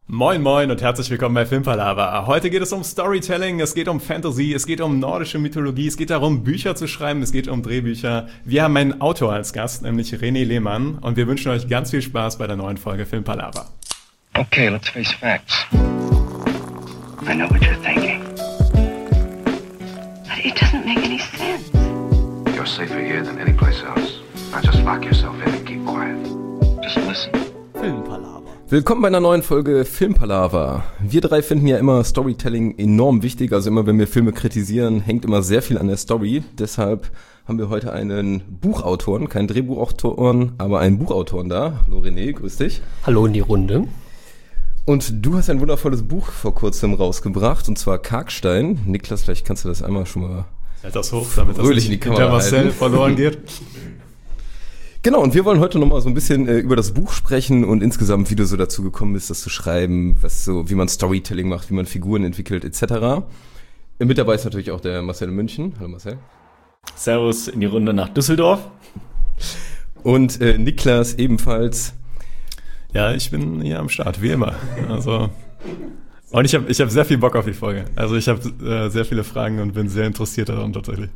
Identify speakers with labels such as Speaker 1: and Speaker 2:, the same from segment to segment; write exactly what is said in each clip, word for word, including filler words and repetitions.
Speaker 1: Moin moin und herzlich willkommen bei Filmpalava. Heute geht es um Storytelling, es geht um Fantasy, es geht um nordische Mythologie, es geht darum, Bücher zu schreiben, es geht um Drehbücher. Wir haben einen Autor als Gast, nämlich René Lehmann, und wir wünschen euch ganz viel Spaß bei der neuen Folge Filmpalava.
Speaker 2: Okay, let's face facts. I know what you're thinking.
Speaker 3: But it doesn't make any sense.
Speaker 4: You're safer here than any place else. Now just lock yourself in and keep quiet.
Speaker 2: Just listen.
Speaker 5: Filmpalava.
Speaker 6: Willkommen bei einer neuen Folge Filmpalava. Wir drei finden ja immer Storytelling enorm wichtig, also immer wenn wir Filme kritisieren, hängt immer sehr viel an der Story. Deshalb haben wir heute einen Buchautoren, keinen Drehbuchautoren, aber einen Buchautoren da. Hallo René, grüß dich.
Speaker 5: Hallo in die Runde.
Speaker 6: Und du hast ein wundervolles Buch vor kurzem rausgebracht, und zwar Karkstein. Niklas, vielleicht kannst du das einmal schon mal
Speaker 1: Halt das hoch, damit das
Speaker 6: fröhlich in die
Speaker 1: nicht
Speaker 6: Kamera
Speaker 1: hinter Marcel
Speaker 6: halten.
Speaker 1: verloren geht.
Speaker 6: Genau, und wir wollen heute nochmal so ein bisschen äh, über das Buch sprechen und insgesamt, wie du so dazu gekommen bist, das zu schreiben, was so, wie man Storytelling macht, wie man Figuren entwickelt, et cetera. Mit dabei ist natürlich auch der Marcel in München. Hallo Marcel.
Speaker 7: Servus in die Runde nach Düsseldorf.
Speaker 6: Und äh, Niklas ebenfalls.
Speaker 1: Ja, ich bin hier am Start, wie immer. Also, und ich habe ich hab sehr viel Bock auf die Folge. Also ich habe äh, sehr viele Fragen und bin sehr interessiert daran tatsächlich.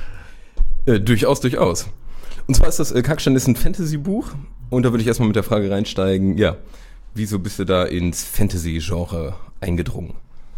Speaker 6: Äh, durchaus, durchaus. Und zwar ist das äh, Karkstein ist ein Fantasy-Buch, und da würde ich erstmal mit der Frage reinsteigen, ja, wieso bist du da ins Fantasy-Genre eingedrungen?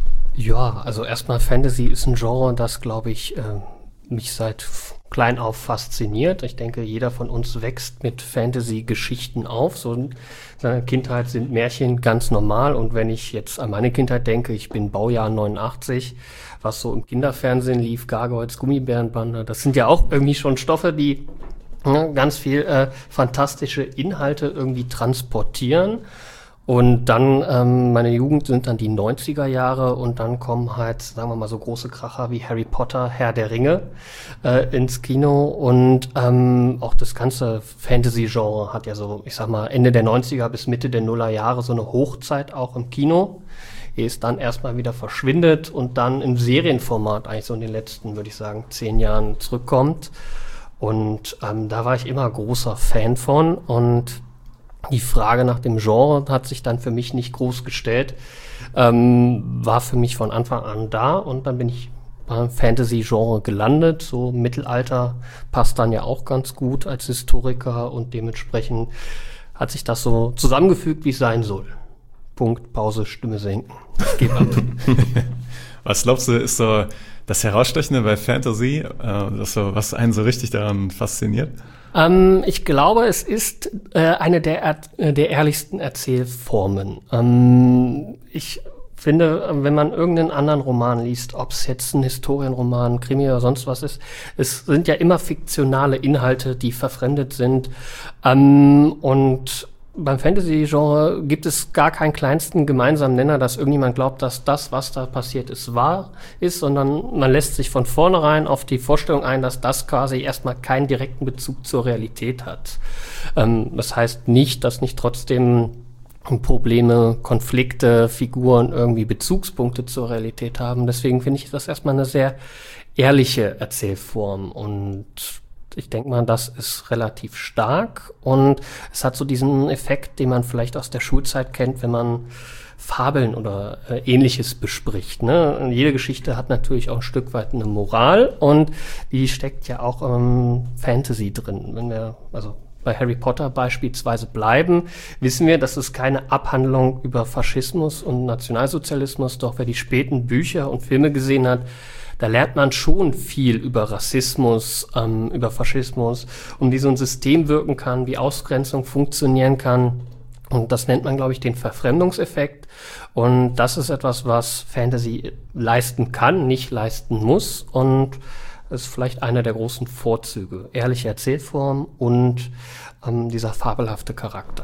Speaker 5: Ja, also erstmal Fantasy ist ein Genre, das, glaube ich, äh, mich seit klein auf fasziniert. Ich denke, jeder von uns wächst mit Fantasy-Geschichten auf. So in seiner Kindheit sind Märchen ganz normal, und wenn ich jetzt an meine Kindheit denke, ich bin Baujahr neunundachtzig, was so im Kinderfernsehen lief, Gargoyles, Gummibärenbande, das sind ja auch irgendwie schon Stoffe, die ja, ganz viel äh, fantastische Inhalte irgendwie transportieren. Und dann, ähm, meine Jugend sind dann die neunziger Jahre, und dann kommen halt, sagen wir mal, so große Kracher wie Harry Potter, Herr der Ringe äh, ins Kino, und ähm, auch das ganze Fantasy-Genre hat ja so, ich sag mal, Ende der neunziger bis Mitte der Nuller Jahre so eine Hochzeit auch im Kino, ehe es dann erstmal wieder verschwindet und dann im Serienformat eigentlich so in den letzten, würde ich sagen, zehn Jahren zurückkommt. Und ähm, da war ich immer großer Fan von, und die Frage nach dem Genre hat sich dann für mich nicht groß gestellt, ähm, war für mich von Anfang an da, und dann bin ich beim Fantasy-Genre gelandet. So Mittelalter passt dann ja auch ganz gut als Historiker, und dementsprechend hat sich das so zusammengefügt, wie es sein soll. Punkt, Pause, Stimme senken. Ich gebe ab.
Speaker 1: Was glaubst du, ist so das Herausstechende bei Fantasy, äh, das so, was einen so richtig daran fasziniert?
Speaker 5: Ähm, ich glaube, es ist äh, eine der, er äh, der ehrlichsten Erzählformen. Ähm, ich finde, wenn man irgendeinen anderen Roman liest, ob es jetzt ein Historienroman, Krimi oder sonst was ist, es sind ja immer fiktionale Inhalte, die verfremdet sind. Ähm, und beim Fantasy-Genre gibt es gar keinen kleinsten gemeinsamen Nenner, dass irgendjemand glaubt, dass das, was da passiert ist, wahr ist, sondern man lässt sich von vornherein auf die Vorstellung ein, dass das quasi erstmal keinen direkten Bezug zur Realität hat. Ähm, das heißt nicht, dass nicht trotzdem Probleme, Konflikte, Figuren irgendwie Bezugspunkte zur Realität haben. Deswegen finde ich das erstmal eine sehr ehrliche Erzählform, und ich denke mal, das ist relativ stark, und es hat so diesen Effekt, den man vielleicht aus der Schulzeit kennt, wenn man Fabeln oder äh, Ähnliches bespricht. Ne? Jede Geschichte hat natürlich auch ein Stück weit eine Moral, und die steckt ja auch im Fantasy drin. Wenn wir also bei Harry Potter beispielsweise bleiben, wissen wir, dass es keine Abhandlung über Faschismus und Nationalsozialismus, doch wer die späten Bücher und Filme gesehen hat, da lernt man schon viel über Rassismus, ähm, über Faschismus, um wie so ein System wirken kann, wie Ausgrenzung funktionieren kann. Und das nennt man, glaube ich, den Verfremdungseffekt. Und das ist etwas, was Fantasy leisten kann, nicht leisten muss. Und das ist vielleicht einer der großen Vorzüge. Ehrliche Erzählform und ähm, dieser fabelhafte Charakter.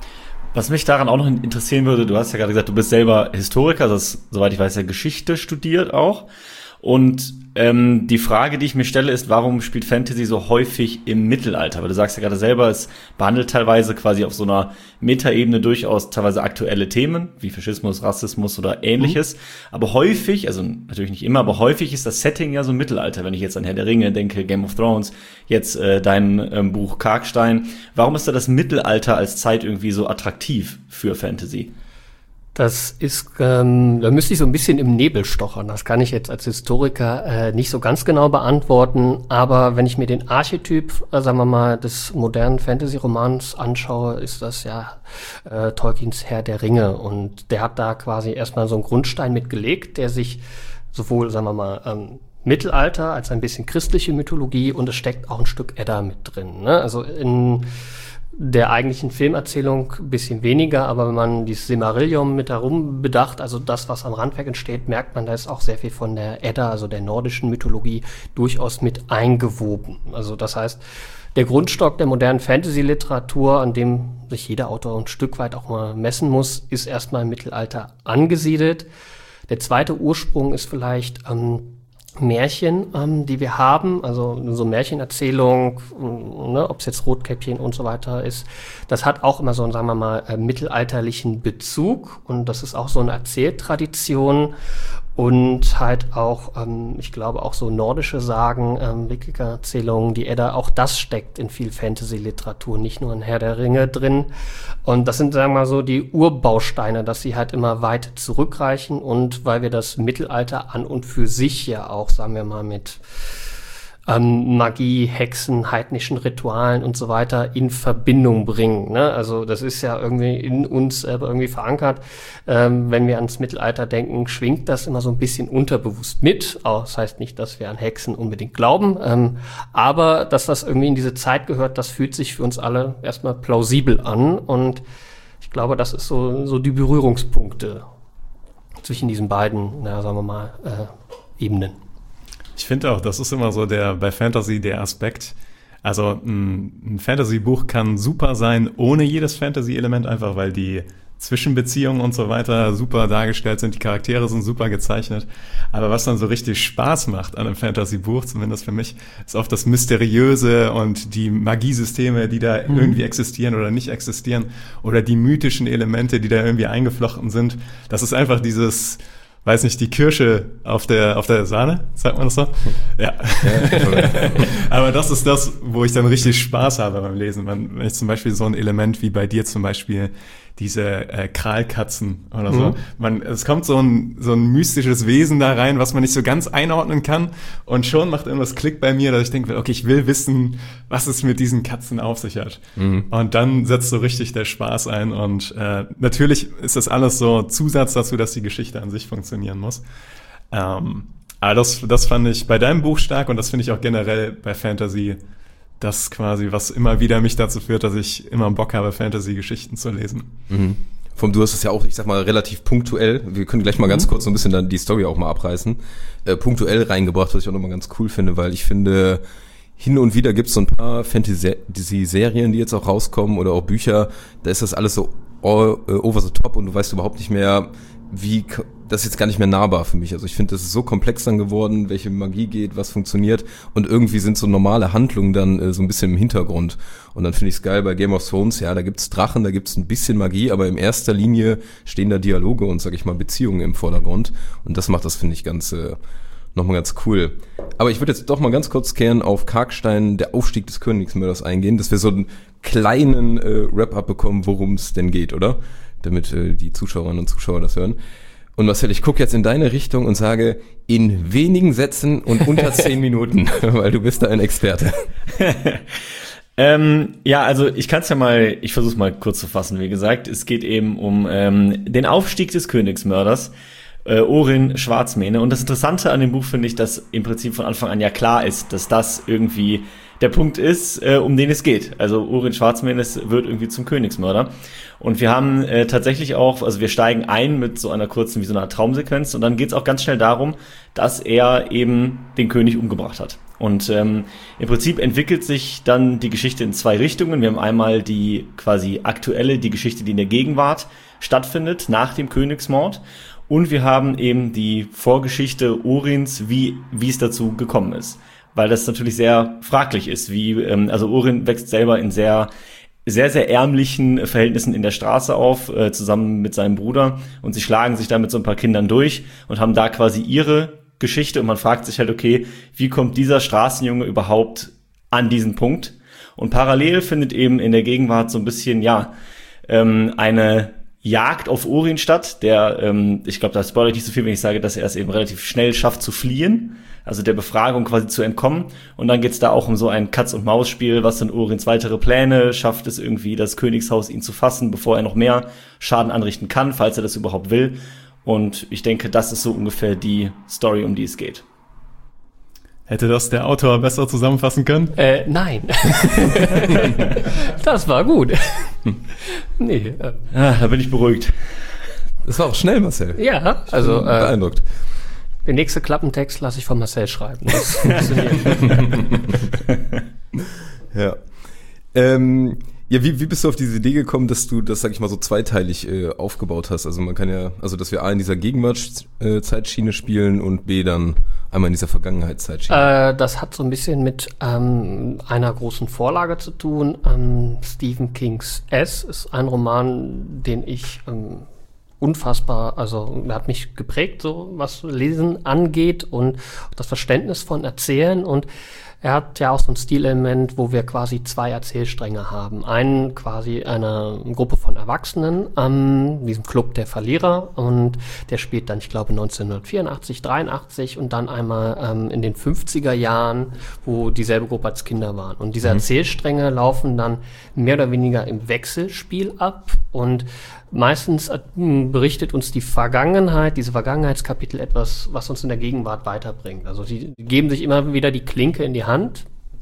Speaker 7: Was mich daran auch noch interessieren würde, du hast ja gerade gesagt, du bist selber Historiker, das ist, soweit ich weiß, ja Geschichte studiert auch. Und ähm, die Frage, die ich mir stelle, ist, warum spielt Fantasy so häufig im Mittelalter? Weil du sagst ja gerade selber, es behandelt teilweise quasi auf so einer Metaebene durchaus teilweise aktuelle Themen, wie Faschismus, Rassismus oder Ähnliches. Mhm. Aber häufig, also natürlich nicht immer, aber häufig ist das Setting ja so Mittelalter. Wenn ich jetzt an Herr der Ringe denke, Game of Thrones, jetzt äh, dein ähm, Buch Karkstein. Warum ist da das Mittelalter als Zeit irgendwie so attraktiv für Fantasy?
Speaker 5: Das ist, ähm, da müsste ich so ein bisschen im Nebel stochern. Das kann ich jetzt als Historiker äh, nicht so ganz genau beantworten. Aber wenn ich mir den Archetyp, äh, sagen wir mal, des modernen Fantasy-Romans anschaue, ist das ja äh, Tolkiens Herr der Ringe. Und der hat da quasi erstmal so einen Grundstein mitgelegt, der sich sowohl, sagen wir mal, ähm, Mittelalter als ein bisschen christliche Mythologie, und es steckt auch ein Stück Edda mit drin, ne? Also in der eigentlichen Filmerzählung ein bisschen weniger, aber wenn man dieses Silmarillion mit herum bedacht, also das, was am Randwerk entsteht, merkt man, da ist auch sehr viel von der Edda, also der nordischen Mythologie, durchaus mit eingewoben. Also das heißt, der Grundstock der modernen Fantasy-Literatur, an dem sich jeder Autor ein Stück weit auch mal messen muss, ist erstmal im Mittelalter angesiedelt. Der zweite Ursprung ist vielleicht ähm, Märchen, ähm, die wir haben, also so Märchenerzählung, ne, ob es jetzt Rotkäppchen und so weiter ist, das hat auch immer so einen, sagen wir mal, äh, mittelalterlichen Bezug, und das ist auch so eine Erzähltradition und halt auch, ähm, ich glaube auch so nordische Sagen, ähm, Wikinger-Erzählungen, die Edda, auch das steckt in viel Fantasy-Literatur, nicht nur in Herr der Ringe drin. Und das sind, sagen wir mal so, die Urbausteine, dass sie halt immer weit zurückreichen, und weil wir das Mittelalter an und für sich ja auch, sagen wir mal, mit ähm, Magie, Hexen, heidnischen Ritualen und so weiter in Verbindung bringen, ne? Also das ist ja irgendwie in uns selber irgendwie verankert. Ähm, wenn wir ans Mittelalter denken, schwingt das immer so ein bisschen unterbewusst mit. Auch, das heißt nicht, dass wir an Hexen unbedingt glauben, ähm, aber dass das irgendwie in diese Zeit gehört, das fühlt sich für uns alle erstmal plausibel an, und ich glaube, das ist so, so die Berührungspunkte zwischen diesen beiden, na, sagen wir mal, äh, Ebenen.
Speaker 1: Ich finde auch, das ist immer so der bei Fantasy der Aspekt. Also ein, ein Fantasy-Buch kann super sein ohne jedes Fantasy-Element, einfach weil die Zwischenbeziehungen und so weiter super dargestellt sind, die Charaktere sind super gezeichnet. Aber was dann so richtig Spaß macht an einem Fantasy-Buch, zumindest für mich, ist oft das Mysteriöse und die Magiesysteme, die da mhm. irgendwie existieren oder nicht existieren, oder die mythischen Elemente, die da irgendwie eingeflochten sind. Das ist einfach dieses, weiß nicht, die Kirsche auf der auf der Sahne, sagt man das so? Ja. Aber das ist das, wo ich dann richtig Spaß habe beim Lesen. Wenn ich zum Beispiel so ein Element wie bei dir zum Beispiel diese äh, Kralkatzen oder so. Mhm. Man, es kommt so ein so ein mystisches Wesen da rein, was man nicht so ganz einordnen kann, und schon macht irgendwas Klick bei mir, dass ich denke, okay, ich will wissen, was es mit diesen Katzen auf sich hat. Mhm. Und dann setzt so richtig der Spaß ein, und äh, natürlich ist das alles so Zusatz dazu, dass die Geschichte an sich funktionieren muss. Ähm, aber das, das fand ich bei deinem Buch stark, und das finde ich auch generell bei Fantasy das quasi, was immer wieder mich dazu führt, dass ich immer Bock habe, Fantasy-Geschichten zu lesen.
Speaker 6: Mhm. Vom, du hast es ja auch, ich sag mal, relativ punktuell, wir können gleich mal ganz mhm. kurz so ein bisschen dann die Story auch mal abreißen, äh, punktuell reingebracht, was ich auch nochmal ganz cool finde, weil ich finde, hin und wieder gibt's so ein paar Fantasy-Serien, die jetzt auch rauskommen, oder auch Bücher, da ist das alles so all, uh, over the top, und du weißt überhaupt nicht mehr, wie, das ist jetzt gar nicht mehr nahbar für mich. Also ich finde, das ist so komplex dann geworden, welche Magie geht, was funktioniert, und irgendwie sind so normale Handlungen dann äh, so ein bisschen im Hintergrund. Und dann finde ich es geil bei Game of Thrones, ja, da gibt's Drachen, da gibt's ein bisschen Magie, aber in erster Linie stehen da Dialoge und, sag ich mal, Beziehungen im Vordergrund, und das macht das, finde ich, ganz äh, nochmal ganz cool. Aber ich würde jetzt doch mal ganz kurz kehren auf Karkstein, der Aufstieg des Königsmörders, eingehen, dass wir so einen kleinen äh, Wrap-up bekommen, worum es denn geht, oder? Damit äh, die Zuschauerinnen und Zuschauer das hören. Und Marcel, ich gucke jetzt in deine Richtung und sage, in wenigen Sätzen und unter zehn Minuten, weil du bist da ein Experte.
Speaker 7: ähm, ja, also ich kann es ja mal, ich versuche es mal kurz zu fassen, wie gesagt. Es geht eben um ähm, den Aufstieg des Königsmörders, äh, Orin Schwarzmähne. Und das Interessante an dem Buch finde ich, dass im Prinzip von Anfang an ja klar ist, dass das irgendwie der Punkt ist, äh, um den es geht. Also Orin Schwarzmähne wird irgendwie zum Königsmörder. Und wir haben äh, tatsächlich auch, also wir steigen ein mit so einer kurzen, wie so einer Traumsequenz, und dann geht's auch ganz schnell darum, dass er eben den König umgebracht hat. Und ähm, im Prinzip entwickelt sich dann die Geschichte in zwei Richtungen. Wir haben einmal die quasi aktuelle, die Geschichte, die in der Gegenwart stattfindet, nach dem Königsmord. Und wir haben eben die Vorgeschichte Orins, wie wie es dazu gekommen ist. Weil das natürlich sehr fraglich ist, wie, ähm, also Orin wächst selber in sehr, sehr, sehr ärmlichen Verhältnissen in der Straße auf, äh, zusammen mit seinem Bruder, und sie schlagen sich da mit so ein paar Kindern durch und haben da quasi ihre Geschichte, und man fragt sich halt, okay, wie kommt dieser Straßenjunge überhaupt an diesen Punkt? Und parallel findet eben in der Gegenwart so ein bisschen, ja, ähm, eine Jagd auf Orin statt, der, ähm, ich glaube, da spoilere ich nicht so viel, wenn ich sage, dass er es eben relativ schnell schafft zu fliehen, also der Befragung quasi zu entkommen. Und dann geht's da auch um so ein Katz-und-Maus-Spiel, was dann Orins weitere Pläne schafft, es irgendwie das Königshaus ihn zu fassen, bevor er noch mehr Schaden anrichten kann, falls er das überhaupt will. Und ich denke, das ist so ungefähr die Story, um die es geht.
Speaker 1: Hätte das der Autor besser zusammenfassen können?
Speaker 5: Äh, nein. Das war gut. Nee. Äh.
Speaker 7: Ah, da bin ich beruhigt.
Speaker 6: Das war auch schnell, Marcel.
Speaker 5: Ja, also äh,
Speaker 6: beeindruckt.
Speaker 5: Der nächste Klappentext lasse ich von Marcel schreiben. Das funktioniert.
Speaker 6: Ja. Ähm, ja, wie, wie bist du auf diese Idee gekommen, dass du das, sag ich mal, so zweiteilig äh, aufgebaut hast? Also man kann ja, also dass wir A in dieser Gegenwartszeitschiene spielen und B dann einmal in dieser Vergangenheitszeitschiene.
Speaker 5: Äh, das hat so ein bisschen mit ähm, einer großen Vorlage zu tun. Ähm, Stephen Kings S ist ein Roman, den ich ähm, unfassbar, also er hat mich geprägt, so was Lesen angeht und das Verständnis von Erzählen, und er hat ja auch so ein Stilelement, wo wir quasi zwei Erzählstränge haben. Einen quasi eine Gruppe von Erwachsenen, ähm, diesem Club der Verlierer, und der spielt dann, ich glaube, neunzehnhundertvierundachtzig, dreiundachtzig und dann einmal ähm, in den fünfziger Jahren, wo dieselbe Gruppe als Kinder waren. Und diese mhm. Erzählstränge laufen dann mehr oder weniger im Wechselspiel ab, und meistens äh, berichtet uns die Vergangenheit, diese Vergangenheitskapitel etwas, was uns in der Gegenwart weiterbringt. Also die geben sich immer wieder die Klinke in die Hand,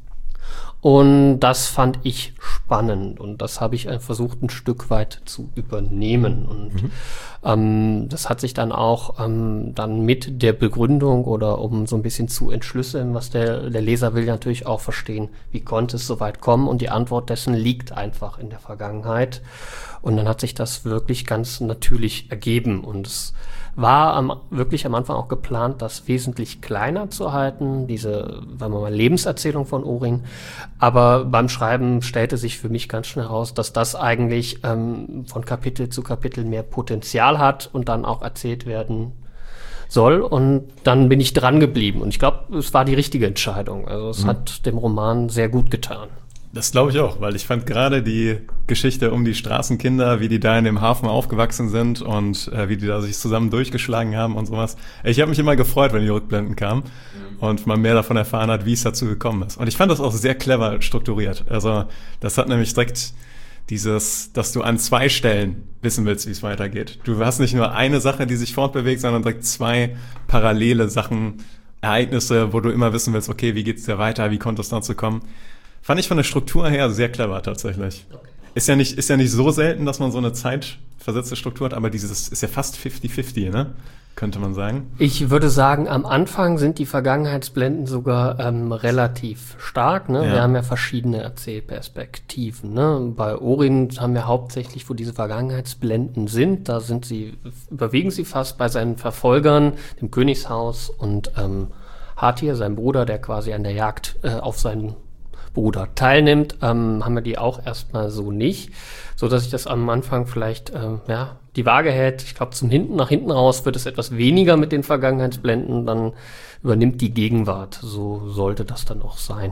Speaker 5: und das fand ich spannend, und das habe ich äh, versucht, ein Stück weit zu übernehmen, und mhm. ähm, das hat sich dann auch ähm, dann mit der Begründung, oder um so ein bisschen zu entschlüsseln, was der, der Leser will ja natürlich auch verstehen, wie konnte es so weit kommen, und die Antwort dessen liegt einfach in der Vergangenheit. Und dann hat sich das wirklich ganz natürlich ergeben, und es war am, wirklich am Anfang auch geplant, das wesentlich kleiner zu halten, diese, sagen wir mal, Lebenserzählung von Orin. Aber beim Schreiben stellte sich für mich ganz schnell heraus, dass das eigentlich ähm, von Kapitel zu Kapitel mehr Potenzial hat und dann auch erzählt werden soll. Und dann bin ich dran geblieben. Und ich glaube, es war die richtige Entscheidung. Also es mhm. hat dem Roman sehr gut getan.
Speaker 1: Das glaube ich auch, weil ich fand gerade die Geschichte um die Straßenkinder, wie die da in dem Hafen aufgewachsen sind und äh, wie die da sich zusammen durchgeschlagen haben und sowas. Ich habe mich immer gefreut, wenn die Rückblenden kamen mhm. und man mehr davon erfahren hat, wie es dazu gekommen ist. Und ich fand das auch sehr clever strukturiert. Also das hat nämlich direkt dieses, dass du an zwei Stellen wissen willst, wie es weitergeht. Du hast nicht nur eine Sache, die sich fortbewegt, sondern direkt zwei parallele Sachen, Ereignisse, wo du immer wissen willst, okay, wie geht's dir weiter, wie konnte es dazu kommen. Fand ich von der Struktur her sehr clever tatsächlich. Okay. Ist ja nicht, ist ja nicht so selten, dass man so eine zeitversetzte Struktur hat, aber dieses ist ja fast fifty fifty, ne? Könnte man sagen.
Speaker 5: Ich würde sagen, am Anfang sind die Vergangenheitsblenden sogar ähm, relativ stark, ne? Ja. Wir haben ja verschiedene Erzählperspektiven, ne? Bei Orin haben wir hauptsächlich, wo diese Vergangenheitsblenden sind, da sind sie, überwiegen sie fast bei seinen Verfolgern, dem Königshaus, und ähm, Hathir, sein Bruder, der quasi an der Jagd äh, auf seinen Bruder teilnimmt, ähm, haben wir die auch erstmal so nicht, so dass sich das am Anfang vielleicht ähm, ja die Waage hält. Ich glaube, zum hinten nach hinten raus wird es etwas weniger mit den Vergangenheitsblenden, dann übernimmt die Gegenwart. So sollte das dann auch sein.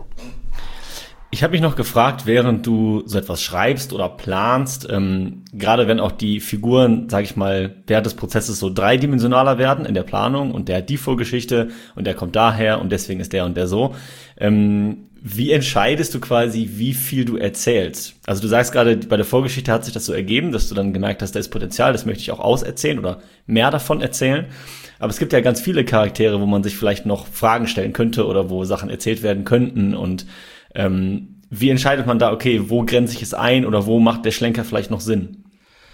Speaker 7: Ich habe mich noch gefragt, während du so etwas schreibst oder planst, ähm, gerade wenn auch die Figuren, sage ich mal, während des Prozesses so dreidimensionaler werden in der Planung, und der hat die Vorgeschichte und der kommt daher und deswegen ist der und der so. Ähm, wie entscheidest du quasi, wie viel du erzählst? Also du sagst gerade, bei der Vorgeschichte hat sich das so ergeben, dass du dann gemerkt hast, da ist Potenzial, das möchte ich auch auserzählen oder mehr davon erzählen. Aber es gibt ja ganz viele Charaktere, wo man sich vielleicht noch Fragen stellen könnte oder wo Sachen erzählt werden könnten, und Ähm, wie entscheidet man da, okay, wo grenze ich es ein oder wo macht der Schlenker vielleicht noch Sinn?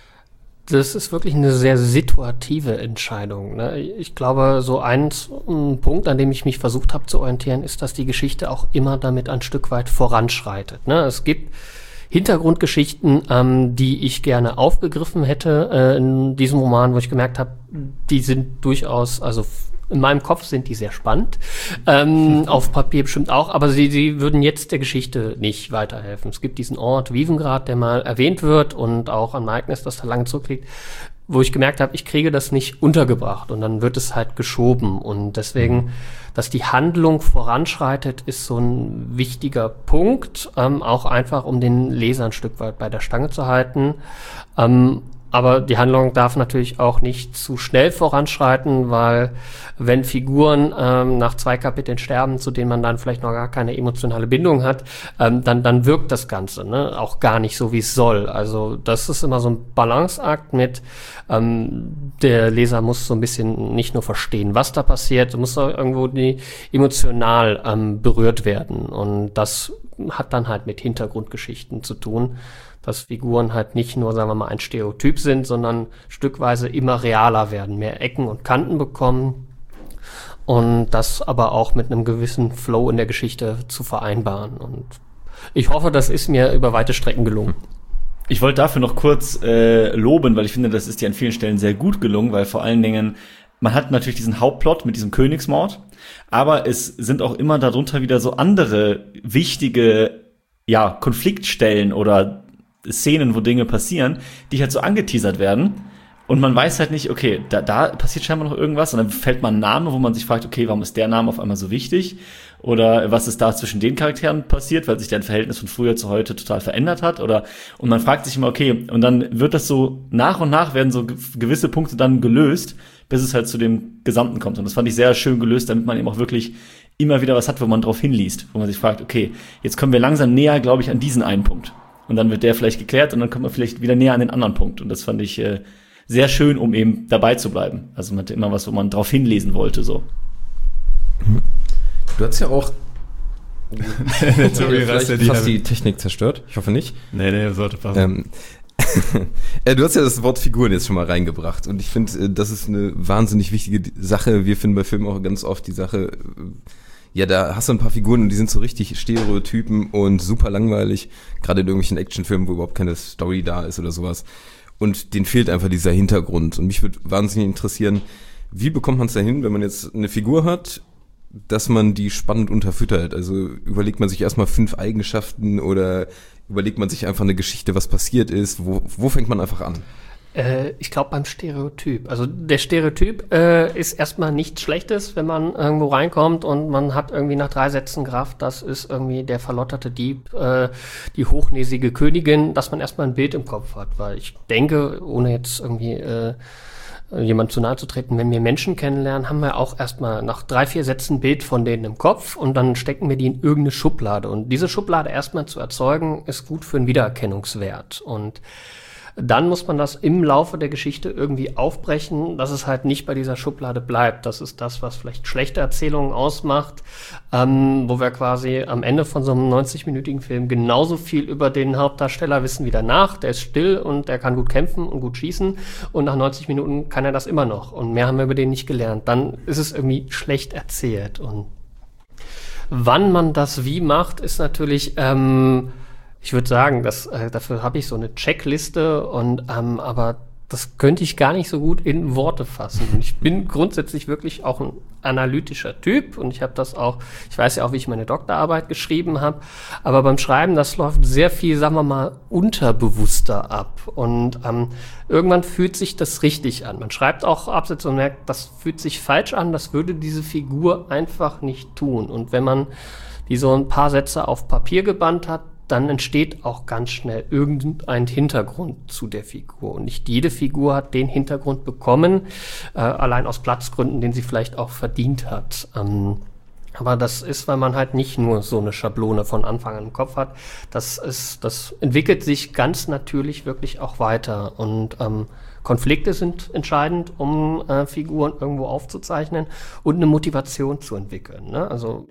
Speaker 5: Das ist wirklich eine sehr situative Entscheidung, ne? Ich glaube, so ein, ein Punkt, an dem ich mich versucht habe zu orientieren, ist, dass die Geschichte auch immer damit ein Stück weit voranschreitet, ne? Es gibt Hintergrundgeschichten, ähm, die ich gerne aufgegriffen hätte äh, in diesem Roman, wo ich gemerkt habe, die sind durchaus, also in meinem Kopf sind die sehr spannend, ähm, auf Papier bestimmt auch, aber sie, sie würden jetzt der Geschichte nicht weiterhelfen. Es gibt diesen Ort Wievengrad, der mal erwähnt wird, und auch ein Ereignis, das da lange zurückliegt, wo ich gemerkt habe, ich kriege das nicht untergebracht, und dann wird es halt geschoben, und deswegen, dass die Handlung voranschreitet, ist so ein wichtiger Punkt, ähm, auch einfach, um den Leser ein Stück weit bei der Stange zu halten. Ähm, aber die Handlung darf natürlich auch nicht zu schnell voranschreiten, weil wenn Figuren ähm, nach zwei Kapiteln sterben, zu denen man dann vielleicht noch gar keine emotionale Bindung hat, ähm, dann, dann wirkt das Ganze, ne, auch gar nicht so, wie es soll. Also das ist immer so ein Balanceakt mit, ähm, der Leser muss so ein bisschen nicht nur verstehen, was da passiert, muss auch irgendwo die emotional ähm, berührt werden. Und das hat dann halt mit Hintergrundgeschichten zu tun, dass Figuren halt nicht nur, sagen wir mal, ein Stereotyp sind, sondern stückweise immer realer werden, mehr Ecken und Kanten bekommen und das aber auch mit einem gewissen Flow in der Geschichte zu vereinbaren. Und ich hoffe, das ist mir über weite Strecken gelungen.
Speaker 7: Ich wollte dafür noch kurz äh, loben, weil ich finde, das ist dir an vielen Stellen sehr gut gelungen, weil vor allen Dingen, man hat natürlich diesen Hauptplot mit diesem Königsmord, aber es sind auch immer darunter wieder so andere wichtige, ja, Konfliktstellen oder Szenen, wo Dinge passieren, die halt so angeteasert werden und man weiß halt nicht, okay, da, da passiert scheinbar noch irgendwas und dann fällt mal ein Name, wo man sich fragt, okay, warum ist der Name auf einmal so wichtig oder was ist da zwischen den Charakteren passiert, weil sich deren Verhältnis von früher zu heute total verändert hat oder und man fragt sich immer, okay, und dann wird das so, nach und nach werden so gewisse Punkte dann gelöst, bis es halt zu dem Gesamten kommt und das fand ich sehr schön gelöst, damit man eben auch wirklich immer wieder was hat, wo man drauf hinliest, wo man sich fragt, okay, jetzt kommen wir langsam näher, glaube ich, an diesen einen Punkt. Und dann wird der vielleicht geklärt und dann kommt man vielleicht wieder näher an den anderen Punkt. Und das fand ich äh, sehr schön, um eben dabei zu bleiben. Also man hatte immer was, wo man drauf hinlesen wollte, so.
Speaker 6: Du hast ja auch
Speaker 1: Sorry,
Speaker 6: vielleicht
Speaker 1: die
Speaker 6: fast die Technik zerstört. Ich hoffe nicht.
Speaker 1: Nee, nee, sollte passen.
Speaker 6: Ähm, du hast ja das Wort Figuren jetzt schon mal reingebracht. Und ich finde, das ist eine wahnsinnig wichtige Sache. Wir finden bei Filmen auch ganz oft die Sache, ja, da hast du ein paar Figuren und die sind so richtig Stereotypen und super langweilig, gerade in irgendwelchen Actionfilmen, wo überhaupt keine Story da ist oder sowas. Und denen fehlt einfach dieser Hintergrund. Und mich würde wahnsinnig interessieren, wie bekommt man es dahin, wenn man jetzt eine Figur hat, dass man die spannend unterfüttert? Also überlegt man sich erstmal fünf Eigenschaften oder überlegt man sich einfach eine Geschichte, was passiert ist? Wo, wo fängt man einfach an?
Speaker 5: Äh, ich glaube beim Stereotyp. Also der Stereotyp äh, ist erstmal nichts Schlechtes, wenn man irgendwo reinkommt und man hat irgendwie nach drei Sätzen gerafft, das ist irgendwie der verlotterte Dieb, äh, die hochnäsige Königin, dass man erstmal ein Bild im Kopf hat. Weil ich denke, ohne jetzt irgendwie äh, jemand zu nahe zu treten, wenn wir Menschen kennenlernen, haben wir auch erstmal nach drei, vier Sätzen ein Bild von denen im Kopf und dann stecken wir die in irgendeine Schublade. Und diese Schublade erstmal zu erzeugen, ist gut für einen Wiedererkennungswert. Und dann muss man das im Laufe der Geschichte irgendwie aufbrechen, dass es halt nicht bei dieser Schublade bleibt. Das ist das, was vielleicht schlechte Erzählungen ausmacht, ähm, wo wir quasi am Ende von so einem neunzig-minütigen Film genauso viel über den Hauptdarsteller wissen wie danach. Der ist still und der kann gut kämpfen und gut schießen und nach neunzig Minuten kann er das immer noch. Und mehr haben wir über den nicht gelernt. Dann ist es irgendwie schlecht erzählt. Und wann man das wie macht, ist natürlich ähm, ich würde sagen, dass, äh, dafür habe ich so eine Checkliste und ähm, aber das könnte ich gar nicht so gut in Worte fassen. Und ich bin grundsätzlich wirklich auch ein analytischer Typ und ich habe das auch, ich weiß ja auch, wie ich meine Doktorarbeit geschrieben habe, aber beim Schreiben, das läuft sehr viel, sagen wir mal, unterbewusster ab und ähm, irgendwann fühlt sich das richtig an. Man schreibt auch Absätze und merkt, das fühlt sich falsch an, das würde diese Figur einfach nicht tun. Und wenn man die so ein paar Sätze auf Papier gebannt hat, dann entsteht auch ganz schnell irgendein Hintergrund zu der Figur. Und nicht jede Figur hat den Hintergrund bekommen, äh, allein aus Platzgründen, den sie vielleicht auch verdient hat. Ähm, aber das ist, weil man halt nicht nur so eine Schablone von Anfang an im Kopf hat. Das ist, das entwickelt sich ganz natürlich wirklich auch weiter. Und ähm, Konflikte sind entscheidend, um äh, Figuren irgendwo aufzuzeichnen und eine Motivation zu entwickeln. Ne? Also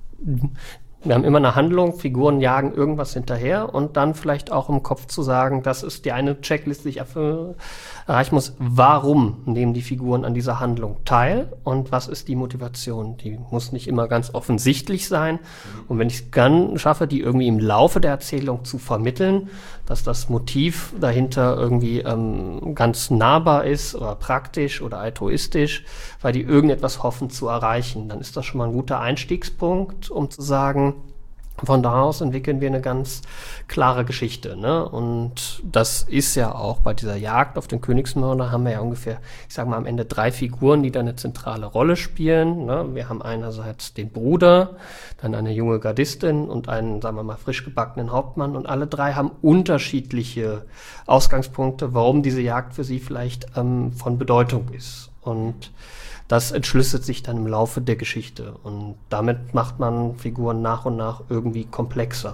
Speaker 5: wir haben immer eine Handlung, Figuren jagen irgendwas hinterher und dann vielleicht auch im Kopf zu sagen, das ist die eine Checkliste, die ich erreichen muss. Warum nehmen die Figuren an dieser Handlung teil und was ist die Motivation? Die muss nicht immer ganz offensichtlich sein. Und wenn ich es dann schaffe, die irgendwie im Laufe der Erzählung zu vermitteln, dass das Motiv dahinter irgendwie ähm, ganz nahbar ist oder praktisch oder altruistisch, weil die irgendetwas hoffen zu erreichen, dann ist das schon mal ein guter Einstiegspunkt, um zu sagen, Von da aus entwickeln wir eine ganz klare Geschichte, ne? Und das ist ja auch bei dieser Jagd auf den Königsmörder haben wir ja ungefähr, ich sag mal am Ende drei Figuren, die da eine zentrale Rolle spielen, ne? Wir haben einerseits den Bruder, dann eine junge Gardistin und einen, sagen wir mal, frisch gebackenen Hauptmann und alle drei haben unterschiedliche Ausgangspunkte, warum diese Jagd für sie vielleicht ähm, von Bedeutung ist. Und das entschlüsselt sich dann im Laufe der Geschichte und damit macht man Figuren nach und nach irgendwie komplexer.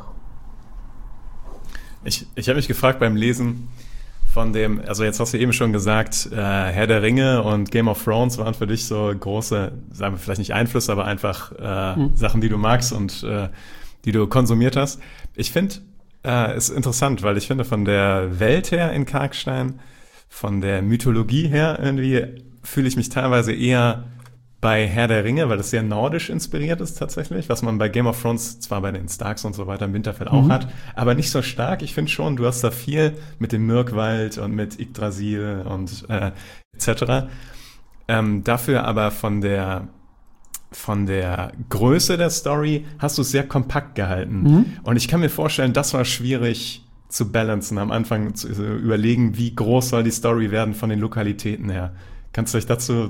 Speaker 1: Ich, ich habe mich gefragt beim Lesen von dem, also jetzt hast du eben schon gesagt, äh, Herr der Ringe und Game of Thrones waren für dich so große, sagen wir vielleicht nicht Einflüsse, aber einfach äh, hm. Sachen, die du magst und äh, die du konsumiert hast. Ich finde, äh, es ist interessant, weil ich finde von der Welt her in Karkstein, von der Mythologie her irgendwie fühle ich mich teilweise eher bei Herr der Ringe, weil es sehr nordisch inspiriert ist tatsächlich, was man bei Game of Thrones zwar bei den Starks und so weiter im Winterfell auch mhm. hat, aber nicht so stark. Ich finde schon, du hast da viel mit dem Mirkwald und mit Yggdrasil und äh, et cetera. Ähm, dafür aber von der von der Größe der Story hast du es sehr kompakt gehalten. Mhm. Und ich kann mir vorstellen, das war schwierig zu balancen, am Anfang zu überlegen, wie groß soll die Story werden von den Lokalitäten her. Kannst du euch dazu...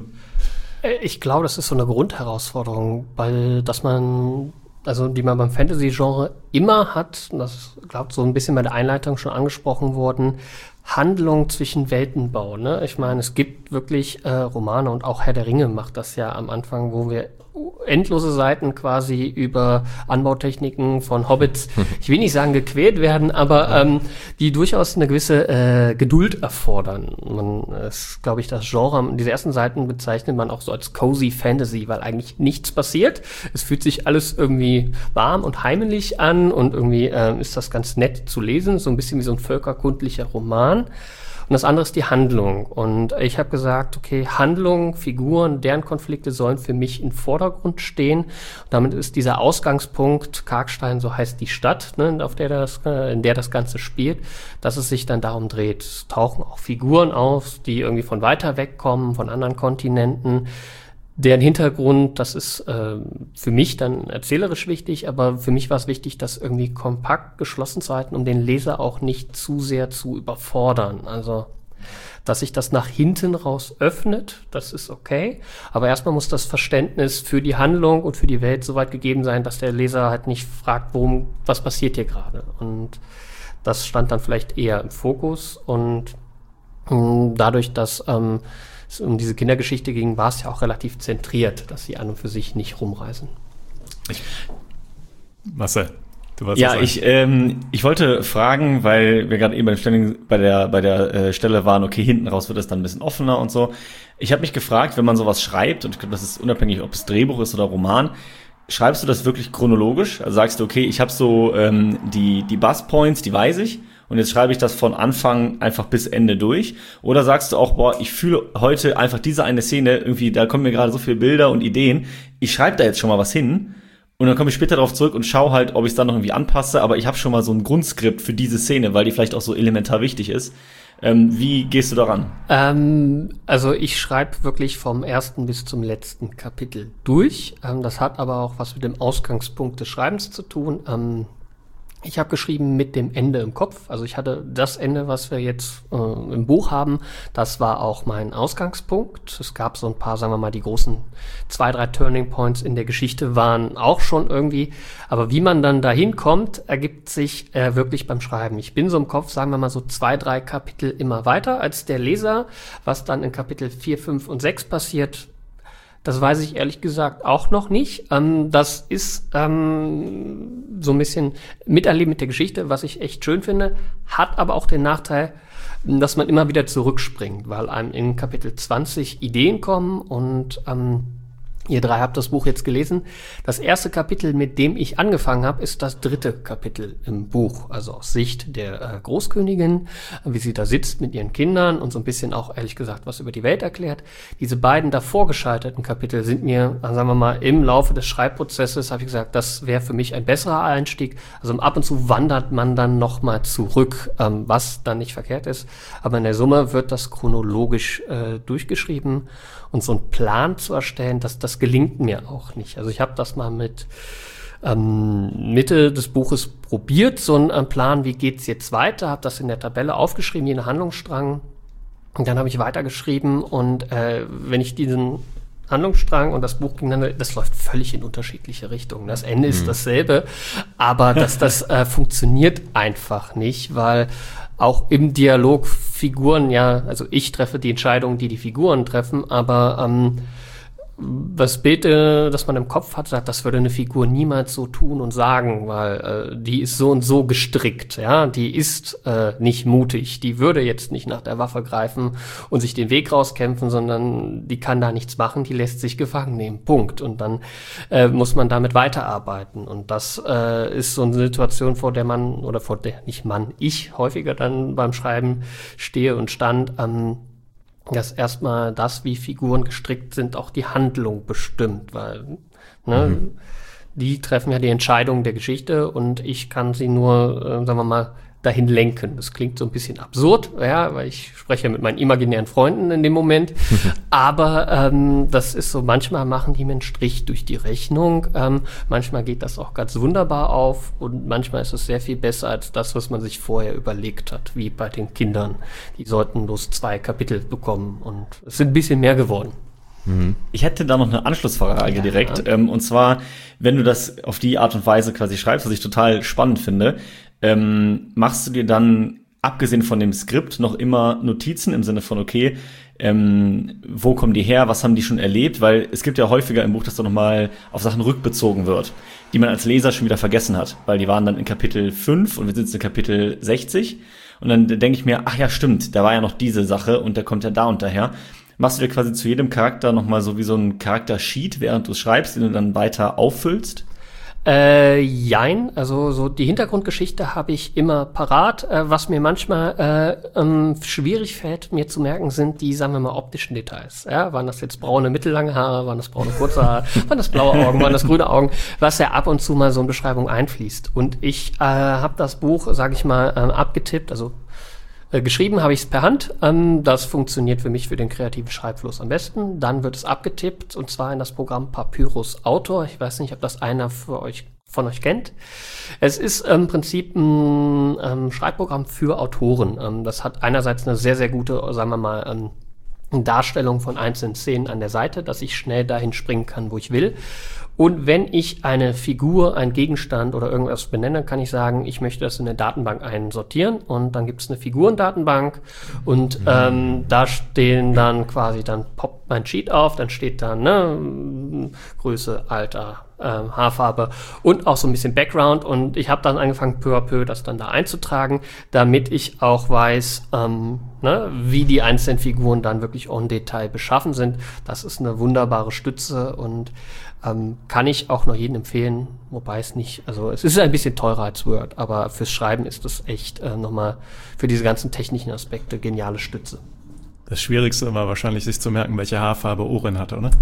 Speaker 5: Ich glaube, das ist so eine Grundherausforderung, weil dass man, also die man beim Fantasy-Genre immer hat, und das glaube so ein bisschen bei der Einleitung schon angesprochen worden, Handlung zwischen Weltenbau. Ne? Ich meine, es gibt wirklich äh, Romane und auch Herr der Ringe macht das ja am Anfang, wo wir endlose Seiten quasi über Anbautechniken von Hobbits, ich will nicht sagen gequält werden, aber ähm, die durchaus eine gewisse äh, Geduld erfordern. Man ist, glaube ich, das Genre, diese ersten Seiten bezeichnet man auch so als Cozy Fantasy, weil eigentlich nichts passiert. Es fühlt sich alles irgendwie warm und heimelig an und irgendwie äh, ist das ganz nett zu lesen, so ein bisschen wie so ein völkerkundlicher Roman. Und das andere ist die Handlung. Und ich habe gesagt, okay, Handlung, Figuren, deren Konflikte sollen für mich im Vordergrund stehen. Und damit ist dieser Ausgangspunkt, Karkstein, so heißt die Stadt, ne, auf der das, in der das Ganze spielt, dass es sich dann darum dreht. Es tauchen auch Figuren auf, die irgendwie von weiter weg kommen, von anderen Kontinenten. Deren Hintergrund, das ist äh, für mich dann erzählerisch wichtig, aber für mich war es wichtig, das irgendwie kompakt geschlossen zu halten, um den Leser auch nicht zu sehr zu überfordern. Also, dass sich das nach hinten raus öffnet, das ist okay. Aber erstmal muss das Verständnis für die Handlung und für die Welt so weit gegeben sein, dass der Leser halt nicht fragt, worum, was passiert hier gerade. Und das stand dann vielleicht eher im Fokus. Und mh, dadurch, dass ähm, es um diese Kindergeschichte ging, war es ja auch relativ zentriert, dass sie an und für sich nicht rumreisen.
Speaker 1: Ich, Marcel, du wolltest
Speaker 7: ja,
Speaker 1: sagen.
Speaker 7: ich ähm, ich wollte fragen, weil wir gerade eben bei, Stellen, bei der bei der äh, Stelle waren, okay, hinten raus wird es dann ein bisschen offener und so. Ich habe mich gefragt, wenn man sowas schreibt, und ich glaube, das ist unabhängig, ob es Drehbuch ist oder Roman, schreibst du das wirklich chronologisch? Also sagst du, okay, ich habe so ähm, die die Buzzpoints, die weiß ich, und jetzt schreibe ich das von Anfang einfach bis Ende durch? Oder sagst du auch, boah, ich fühle heute einfach diese eine Szene, irgendwie, da kommen mir gerade so viele Bilder und Ideen, ich schreibe da jetzt schon mal was hin und dann komme ich später darauf zurück und schaue halt, ob ich es dann noch irgendwie anpasse, aber ich habe schon mal so ein Grundskript für diese Szene, weil die vielleicht auch so elementar wichtig ist. Ähm, wie gehst du daran?
Speaker 5: Ähm, also ich schreibe wirklich vom ersten bis zum letzten Kapitel durch. Ähm, das hat aber auch was mit dem Ausgangspunkt des Schreibens zu tun. Ähm, Ich habe geschrieben mit dem Ende im Kopf. Also ich hatte das Ende, was wir jetzt äh, im Buch haben, das war auch mein Ausgangspunkt. Es gab so ein paar, sagen wir mal, die großen zwei, drei Turning Points in der Geschichte waren auch schon irgendwie. Aber wie man dann dahin kommt, ergibt sich äh, wirklich beim Schreiben. Ich bin so im Kopf, sagen wir mal, so zwei, drei Kapitel immer weiter als der Leser. Was dann in Kapitel vier, fünf und sechs passiert, das weiß ich ehrlich gesagt auch noch nicht. Ähm, das ist ähm, so ein bisschen Miterleben mit der Geschichte, was ich echt schön finde, hat aber auch den Nachteil, dass man immer wieder zurückspringt, weil einem in Kapitel zwanzig Ideen kommen und ähm, ihr drei habt das Buch jetzt gelesen. Das erste Kapitel, mit dem ich angefangen habe, ist das dritte Kapitel im Buch. Also aus Sicht der äh, Großkönigin, wie sie da sitzt mit ihren Kindern und so ein bisschen auch, ehrlich gesagt, was über die Welt erklärt. Diese beiden davor gescheiterten Kapitel sind mir, sagen wir mal, im Laufe des Schreibprozesses, habe ich gesagt, das wäre für mich ein besserer Einstieg. Also ab und zu wandert man dann nochmal zurück, ähm, was dann nicht verkehrt ist. Aber in der Summe wird das chronologisch äh, durchgeschrieben. Und so einen Plan zu erstellen, dass das gelingt mir auch nicht. Also ich habe das mal mit ähm, Mitte des Buches probiert, so einen Plan, wie geht's jetzt weiter, habe das in der Tabelle aufgeschrieben, jeden Handlungsstrang. Und dann habe ich weitergeschrieben und äh, wenn ich diesen Handlungsstrang und das Buch gegeneinander, das läuft völlig in unterschiedliche Richtungen. Das Ende ist dasselbe, aber dass das äh, funktioniert einfach nicht, weil auch im Dialog Figuren, ja, also ich treffe die Entscheidungen, die die Figuren treffen, aber ähm, das Bild, äh, das man im Kopf hat, sagt, das würde eine Figur niemals so tun und sagen, weil äh, die ist so und so gestrickt, ja, die ist äh, nicht mutig, die würde jetzt nicht nach der Waffe greifen und sich den Weg rauskämpfen, sondern die kann da nichts machen, die lässt sich gefangen nehmen, Punkt. Und dann äh, muss man damit weiterarbeiten und das äh, ist so eine Situation, vor der man, oder vor der, nicht man, ich häufiger dann beim Schreiben stehe und stand, ähm, dass erstmal das, wie Figuren gestrickt sind, auch die Handlung bestimmt, weil ne, mhm. die treffen ja die Entscheidungen der Geschichte und ich kann sie nur, äh, sagen wir mal, dahin lenken. Das klingt so ein bisschen absurd, ja, weil ich spreche mit meinen imaginären Freunden in dem Moment, aber ähm, das ist so, manchmal machen die mir einen Strich durch die Rechnung, ähm, manchmal geht das auch ganz wunderbar auf und manchmal ist es sehr viel besser als das, was man sich vorher überlegt hat, wie bei den Kindern. Die sollten bloß zwei Kapitel bekommen und es sind ein bisschen mehr geworden.
Speaker 7: Ich hätte da noch eine Anschlussfrage ja, direkt, ja. Ähm, und zwar, wenn du das auf die Art und Weise quasi schreibst, was ich total spannend finde, ähm, machst du dir dann, abgesehen von dem Skript, noch immer Notizen im Sinne von, okay, ähm, wo kommen die her, was haben die schon erlebt, weil es gibt ja häufiger im Buch, dass da nochmal auf Sachen rückbezogen wird, die man als Leser schon wieder vergessen hat, weil die waren dann in Kapitel fünf und wir sind jetzt in Kapitel sechzig und dann denke ich mir, ach ja, stimmt, da war ja noch diese Sache und der kommt ja da und daher. Machst du dir quasi zu jedem Charakter nochmal so wie so ein Charakter-Sheet, während du es schreibst, den du dann weiter auffüllst?
Speaker 5: Äh, jein, also so die Hintergrundgeschichte habe ich immer parat. Äh, was mir manchmal äh, ähm, schwierig fällt, mir zu merken, sind die, sagen wir mal, optischen Details. Ja, waren das jetzt braune, mittellange Haare, waren das braune, kurze Haare, waren das blaue Augen, waren das grüne Augen, was ja ab und zu mal so in Beschreibung einfließt. Und ich äh, habe das Buch, sage ich mal, ähm, abgetippt, also geschrieben habe ich es per Hand. Ähm, das funktioniert für mich für den kreativen Schreibfluss am besten. Dann wird es abgetippt und zwar in das Programm Papyrus Autor. Ich weiß nicht, ob das einer für euch, von euch kennt. Es ist im Prinzip ein ähm, Schreibprogramm für Autoren. Ähm, das hat einerseits eine sehr, sehr gute, sagen wir mal, ähm, Darstellung von einzelnen Szenen an der Seite, dass ich schnell dahin springen kann, wo ich will. Und wenn ich eine Figur, einen Gegenstand oder irgendwas benenne, kann ich sagen, ich möchte das in eine Datenbank einsortieren und dann gibt es eine Figurendatenbank und mhm. ähm, da stehen dann quasi, dann poppt mein Sheet auf, dann steht dann ne, Größe, Alter, ähm, Haarfarbe und auch so ein bisschen Background und ich habe dann angefangen peu à peu das dann da einzutragen, damit ich auch weiß, ähm, ne, wie die einzelnen Figuren dann wirklich en Detail beschaffen sind. Das ist eine wunderbare Stütze und Ähm, kann ich auch noch jedem empfehlen, wobei es nicht, also es ist ein bisschen teurer als Word, aber fürs Schreiben ist das echt äh, nochmal für diese ganzen technischen Aspekte geniale Stütze.
Speaker 1: Das Schwierigste war wahrscheinlich, sich zu merken, welche Haarfarbe Oren hatte, oder?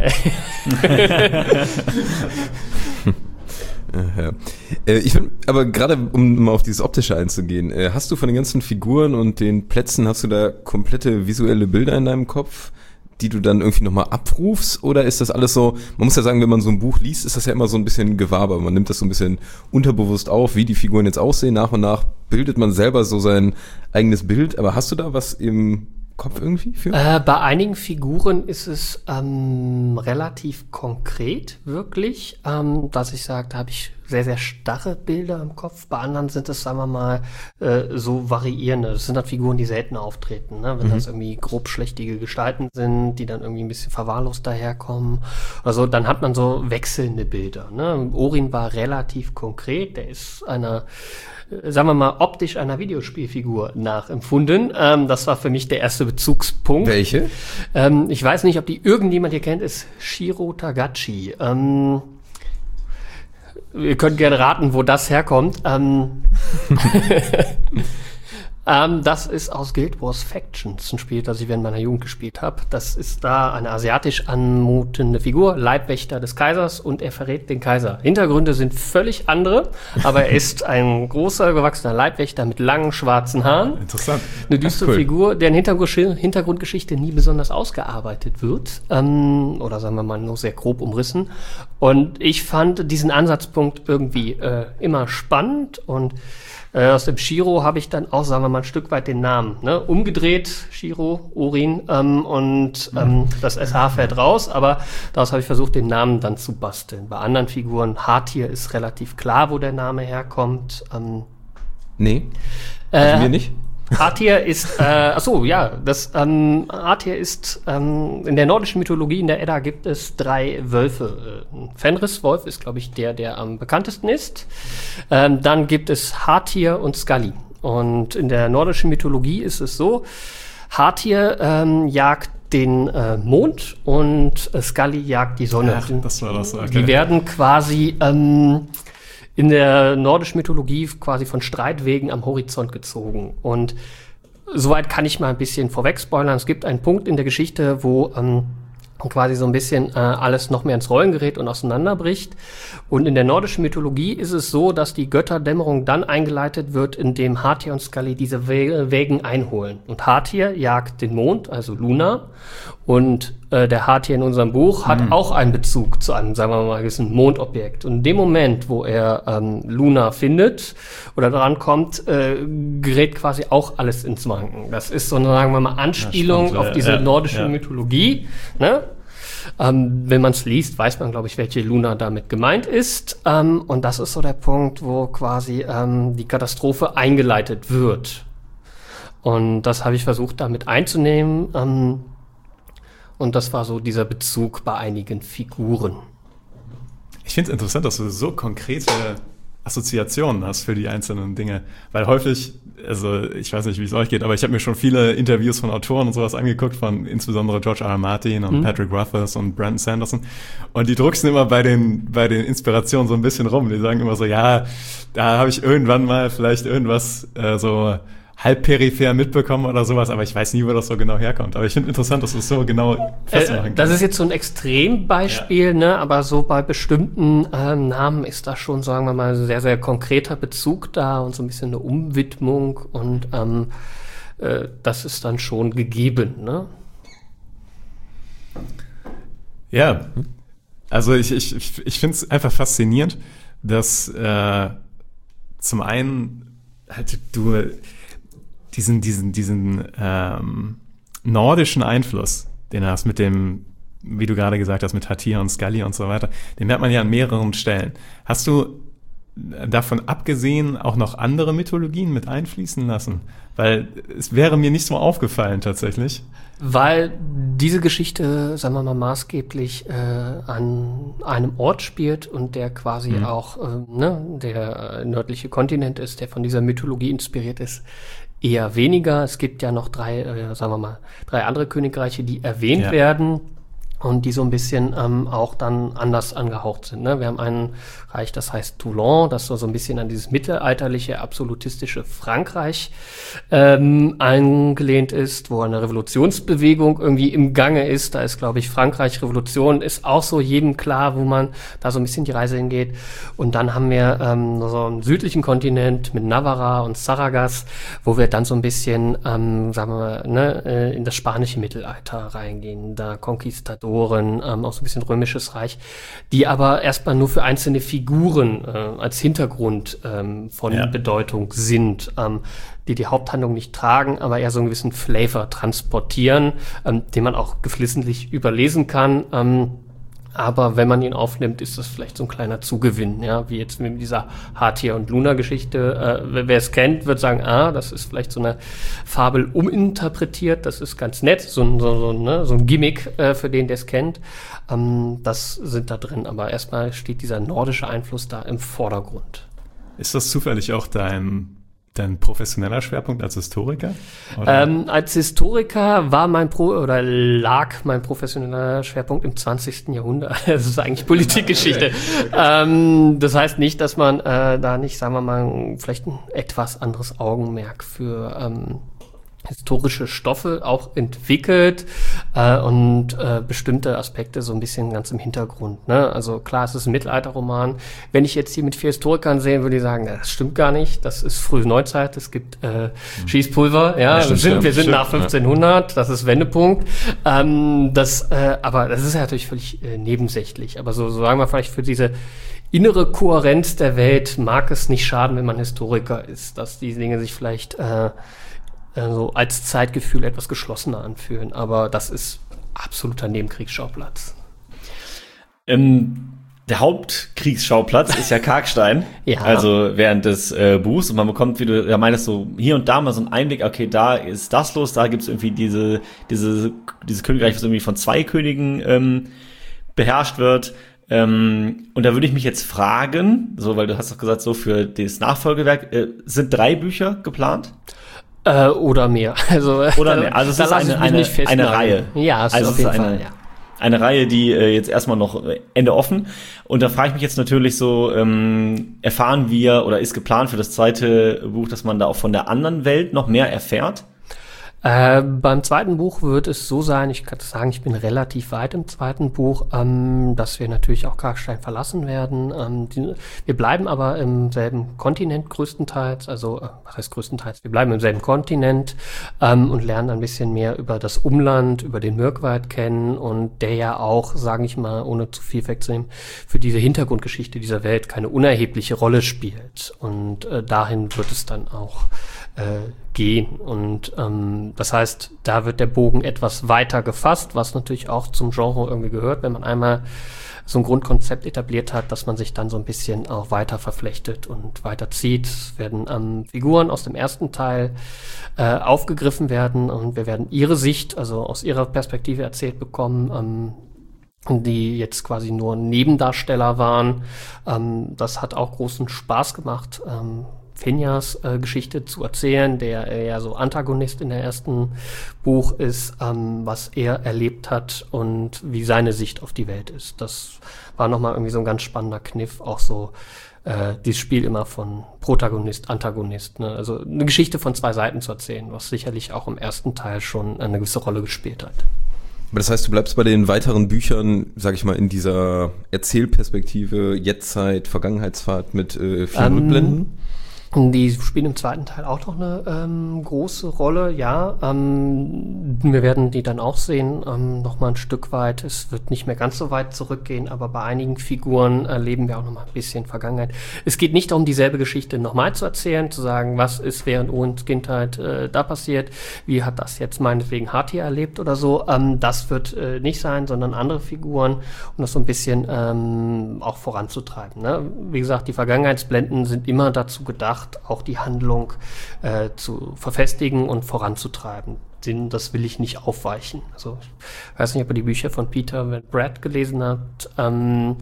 Speaker 6: Ja. Äh, ich find, aber gerade um mal auf dieses Optische einzugehen, äh, hast du von den ganzen Figuren und den Plätzen, hast du da komplette visuelle Bilder in deinem Kopf, die du dann irgendwie nochmal abrufst, oder ist das alles so, man muss ja sagen, wenn man so ein Buch liest, ist das ja immer so ein bisschen Gewaber, man nimmt das so ein bisschen unterbewusst auf, wie die Figuren jetzt aussehen, nach und nach bildet man selber so sein eigenes Bild, aber hast du da was im Kopf irgendwie für?
Speaker 5: Äh, bei einigen Figuren ist es ähm, relativ konkret, wirklich, ähm, dass ich sage, da habe ich sehr, sehr starre Bilder im Kopf. Bei anderen sind es, sagen wir mal, äh, so variierende. Das sind halt Figuren, die selten auftreten, ne? Wenn mhm. das irgendwie grobschlächtige Gestalten sind, die dann irgendwie ein bisschen verwahrlost daherkommen. Also dann hat man so wechselnde Bilder. Ne? Orin war relativ konkret. Der ist einer, äh, sagen wir mal, optisch einer Videospielfigur nachempfunden. Ähm, das war für mich der erste Bezugspunkt.
Speaker 6: Welche?
Speaker 5: Ähm, ich weiß nicht, ob die irgendjemand hier kennt, ist Shiro Tagachi. Ähm, Ihr könnt gerne raten, wo das herkommt. Ähm Ähm, das ist aus Guild Wars Factions, ein Spiel, das ich während meiner Jugend gespielt habe. Das ist da eine asiatisch anmutende Figur, Leibwächter des Kaisers, und er verrät den Kaiser. Hintergründe sind völlig andere, aber er ist ein großer, gewachsener Leibwächter mit langen, schwarzen Haaren.
Speaker 1: Interessant.
Speaker 5: Eine düstere
Speaker 6: cool.
Speaker 5: Figur, deren Hintergrundgesch- Hintergrundgeschichte nie besonders ausgearbeitet wird. Ähm, oder sagen wir mal nur sehr grob umrissen. Und ich fand diesen Ansatzpunkt irgendwie äh, immer spannend, und Äh, aus dem Shiro habe ich dann auch, sagen wir mal, ein Stück weit den Namen, ne? Umgedreht, Shiro, Urin, ähm, und ähm, das S H fährt raus, aber daraus habe ich versucht, den Namen dann zu basteln. Bei anderen Figuren, Hartier ist relativ klar, wo der Name herkommt. Ähm,
Speaker 6: Nee, also
Speaker 5: äh,
Speaker 6: mir nicht.
Speaker 5: Hartier ist, äh, ach so, ja, das ähm, Hartier ist ähm, in der nordischen Mythologie, in der Edda gibt es drei Wölfe. Äh, Fenris-Wolf ist, glaube ich, der, der am bekanntesten ist. Ähm, dann gibt es Hartier und Scully. Und in der nordischen Mythologie ist es so: Hartier ähm, jagt den äh, Mond, und äh, Scully jagt die Sonne.
Speaker 1: Ach, das war das, okay.
Speaker 5: Die werden quasi ähm, in der nordischen Mythologie quasi von Streitwegen am Horizont gezogen. Und soweit kann ich mal ein bisschen vorweg spoilern. Es gibt einen Punkt in der Geschichte, wo ähm, quasi so ein bisschen äh, alles noch mehr ins Rollen gerät und auseinanderbricht. Und in der nordischen Mythologie ist es so, dass die Götterdämmerung dann eingeleitet wird, indem Hartier und Scully diese Wä- Wägen einholen. Und Hartier jagt den Mond, also Luna. Und äh, der Hartier in unserem Buch hat auch einen Bezug zu einem, sagen wir mal, gewissen Mondobjekt. Und in dem Moment, wo er ähm, Luna findet oder dran kommt, äh, gerät quasi auch alles ins Wanken. Das ist so eine, sagen wir mal, Anspielung
Speaker 1: spannend,
Speaker 5: auf
Speaker 1: ja,
Speaker 5: diese
Speaker 1: ja,
Speaker 5: nordische
Speaker 1: ja.
Speaker 5: Mythologie. Ne? Ähm, wenn man es liest, weiß man, glaube ich, welche Luna damit gemeint ist. Ähm, und das ist so der Punkt, wo quasi ähm, die Katastrophe eingeleitet wird. Und das habe ich versucht, damit einzunehmen. Ähm, und das war so dieser Bezug bei einigen Figuren.
Speaker 1: Ich finde es interessant, dass du so konkrete Assoziationen hast für die einzelnen Dinge. Weil häufig, also ich weiß nicht, wie es euch geht, aber ich habe mir schon viele Interviews von Autoren und sowas angeguckt, von insbesondere George R. R. Martin und mhm. Patrick Rothfuss und Brandon Sanderson. Und die drucksen immer bei den, bei den Inspirationen so ein bisschen rum. Die sagen immer so, ja, da habe ich irgendwann mal vielleicht irgendwas äh, so halb peripher mitbekommen oder sowas, aber ich weiß nie, wo das so genau herkommt. Aber ich finde interessant, dass du es so genau festmachen
Speaker 5: äh, Das ist jetzt so ein Extrembeispiel, ja. ne? Aber so bei bestimmten ähm, Namen ist da schon, sagen wir mal, sehr, sehr konkreter Bezug da und so ein bisschen eine Umwidmung, und ähm, äh, das ist dann schon gegeben, ne?
Speaker 1: Ja, also ich, ich, ich finde es einfach faszinierend, dass äh, zum einen halt du diesen, diesen, diesen ähm, nordischen Einfluss, den du hast mit dem, wie du gerade gesagt hast, mit Hartier und Scully und so weiter, den merkt man ja an mehreren Stellen. Hast du davon abgesehen auch noch andere Mythologien mit einfließen lassen? Weil es wäre mir nicht so aufgefallen tatsächlich.
Speaker 5: Weil diese Geschichte, sagen wir mal, maßgeblich äh, an einem Ort spielt und der quasi mhm. auch äh, ne, der nördliche Kontinent ist, der von dieser Mythologie inspiriert ist, eher weniger. Es gibt ja noch drei, äh, sagen wir mal, drei andere Königreiche, die erwähnt
Speaker 1: ja.
Speaker 5: werden und die so ein bisschen ähm, auch dann anders angehaucht sind. Ne? Wir haben ein Reich, das heißt Toulon, das so, so ein bisschen an dieses mittelalterliche, absolutistische Frankreich ähm, angelehnt ist, wo eine Revolutionsbewegung irgendwie im Gange ist. Da ist, glaube ich, Frankreich Revolution, ist auch so jedem klar, wo man da so ein bisschen die Reise hingeht. Und dann haben wir ähm, so einen südlichen Kontinent mit Navarra und Saragas, wo wir dann so ein bisschen, ähm, sagen wir mal, ne, in das spanische Mittelalter reingehen. Da Conquistador Ähm, auch so ein bisschen römisches Reich, die aber erstmal nur für einzelne Figuren äh, als Hintergrund ähm, von
Speaker 1: ja.
Speaker 5: Bedeutung sind, ähm, die die Haupthandlung nicht tragen, aber eher so einen gewissen Flavor transportieren, ähm, den man auch geflissentlich überlesen kann. Ähm, aber wenn man ihn aufnimmt, ist das vielleicht so ein kleiner Zugewinn, ja, wie jetzt mit dieser Hartier und Luna-Geschichte. Äh, wer es kennt, wird sagen, ah, das ist vielleicht so eine Fabel uminterpretiert, das ist ganz nett, so ein, so, so, ne, so ein Gimmick äh, für den, der es kennt. Ähm, das sind da drin, aber erstmal steht dieser nordische Einfluss da im Vordergrund.
Speaker 1: Ist das zufällig auch dein dein professioneller Schwerpunkt als Historiker?
Speaker 5: Ähm, als Historiker war mein Pro oder lag mein professioneller Schwerpunkt im zwanzigsten Jahrhundert. Das ist eigentlich Politikgeschichte. Okay, okay. Ähm, das heißt nicht, dass man äh, da nicht, sagen wir mal, vielleicht ein etwas anderes Augenmerk für ähm, historische Stoffe auch entwickelt äh, und äh, bestimmte Aspekte so ein bisschen ganz im Hintergrund. Ne? Also klar, es ist ein Mittelalterroman. Wenn ich jetzt hier mit vier Historikern sehen, würde ich sagen, das stimmt gar nicht. Das ist frühe Neuzeit. Es gibt äh, Schießpulver. Ja, ja stimmt, wir sind, stimmt, wir sind stimmt, nach fünfzehnhundert. Ja. Das ist Wendepunkt. Ähm, das, äh, aber das ist ja natürlich völlig äh, nebensächlich. Aber so, so sagen wir vielleicht für diese innere Kohärenz der Welt mag es nicht schaden, wenn man Historiker ist, dass die Dinge sich vielleicht äh, also als Zeitgefühl etwas geschlossener anfühlen, aber das ist absoluter Nebenkriegsschauplatz.
Speaker 7: Ähm, der Hauptkriegsschauplatz ist ja Karkstein,
Speaker 5: ja.
Speaker 7: Also während des äh, Buchs, und man bekommt, wie du ja meinst, so hier und da mal so einen Einblick, okay, da ist das los, da gibt's irgendwie diese, diese, dieses Königreich, was irgendwie von zwei Königen ähm, beherrscht wird. Ähm, und da würde ich mich jetzt fragen, so, weil du hast doch gesagt, so für das Nachfolgewerk, äh, sind drei Bücher geplant?
Speaker 5: Äh, oder mehr. Also,
Speaker 7: oder mehr. Also es ist eine, eine, eine Reihe.
Speaker 5: Ja, es
Speaker 7: also
Speaker 5: ist auf jeden
Speaker 7: eine,
Speaker 5: Fall, ja.
Speaker 7: Eine Reihe, die äh, jetzt erstmal noch Ende offen. Und da frage ich mich jetzt natürlich so, ähm, erfahren wir oder ist geplant für das zweite Buch, dass man da auch von der anderen Welt noch mehr erfährt?
Speaker 5: Äh, beim zweiten Buch wird es so sein, ich kann sagen, ich bin relativ weit im zweiten Buch, ähm, dass wir natürlich auch Karkstein verlassen werden. Ähm, die, wir bleiben aber im selben Kontinent größtenteils, also äh, was heißt größtenteils? Wir bleiben im selben Kontinent ähm, und lernen ein bisschen mehr über das Umland, über den Mirkwald kennen und der ja auch, sage ich mal, ohne zu viel wegzunehmen, für diese Hintergrundgeschichte dieser Welt keine unerhebliche Rolle spielt. Und äh, dahin wird es dann auch äh, gehen. Und ähm, das heißt, da wird der Bogen etwas weiter gefasst, was natürlich auch zum Genre irgendwie gehört, wenn man einmal so ein Grundkonzept etabliert hat, dass man sich dann so ein bisschen auch weiter verflechtet und weiter zieht. Es werden ähm, Figuren aus dem ersten Teil äh, aufgegriffen werden und wir werden ihre Sicht, also aus ihrer Perspektive erzählt bekommen, ähm, die jetzt quasi nur Nebendarsteller waren. Ähm, das hat auch großen Spaß gemacht, ähm, Finjas äh, Geschichte zu erzählen, der äh, ja so Antagonist in der ersten Buch ist, ähm, was er erlebt hat und wie seine Sicht auf die Welt ist. Das war nochmal irgendwie so ein ganz spannender Kniff, auch so äh, dieses Spiel immer von Protagonist, Antagonist, ne? Also eine Geschichte von zwei Seiten zu erzählen, was sicherlich auch im ersten Teil schon eine gewisse Rolle gespielt hat.
Speaker 6: Aber das heißt, du bleibst bei den weiteren Büchern, sag ich mal, in dieser Erzählperspektive, Jetztzeit, Vergangenheitsfahrt mit äh, vielen ähm, Rückblenden?
Speaker 5: Die spielen im zweiten Teil auch noch eine ähm, große Rolle, ja. Ähm, wir werden die dann auch sehen, ähm, noch mal ein Stück weit. Es wird nicht mehr ganz so weit zurückgehen, aber bei einigen Figuren erleben wir auch noch mal ein bisschen Vergangenheit. Es geht nicht darum, dieselbe Geschichte nochmal zu erzählen, zu sagen, was ist während Owens Kindheit äh, da passiert, wie hat das jetzt meinetwegen Hati erlebt oder so. Ähm, das wird äh, nicht sein, sondern andere Figuren, um das so ein bisschen ähm, auch voranzutreiben. Ne? Wie gesagt, die Vergangenheitsblenden sind immer dazu gedacht, auch die Handlung äh, zu verfestigen und voranzutreiben. Den, das will ich nicht aufweichen. Also ich weiß nicht, ob ihr die Bücher von Peter Van Brad gelesen habt. Ähm,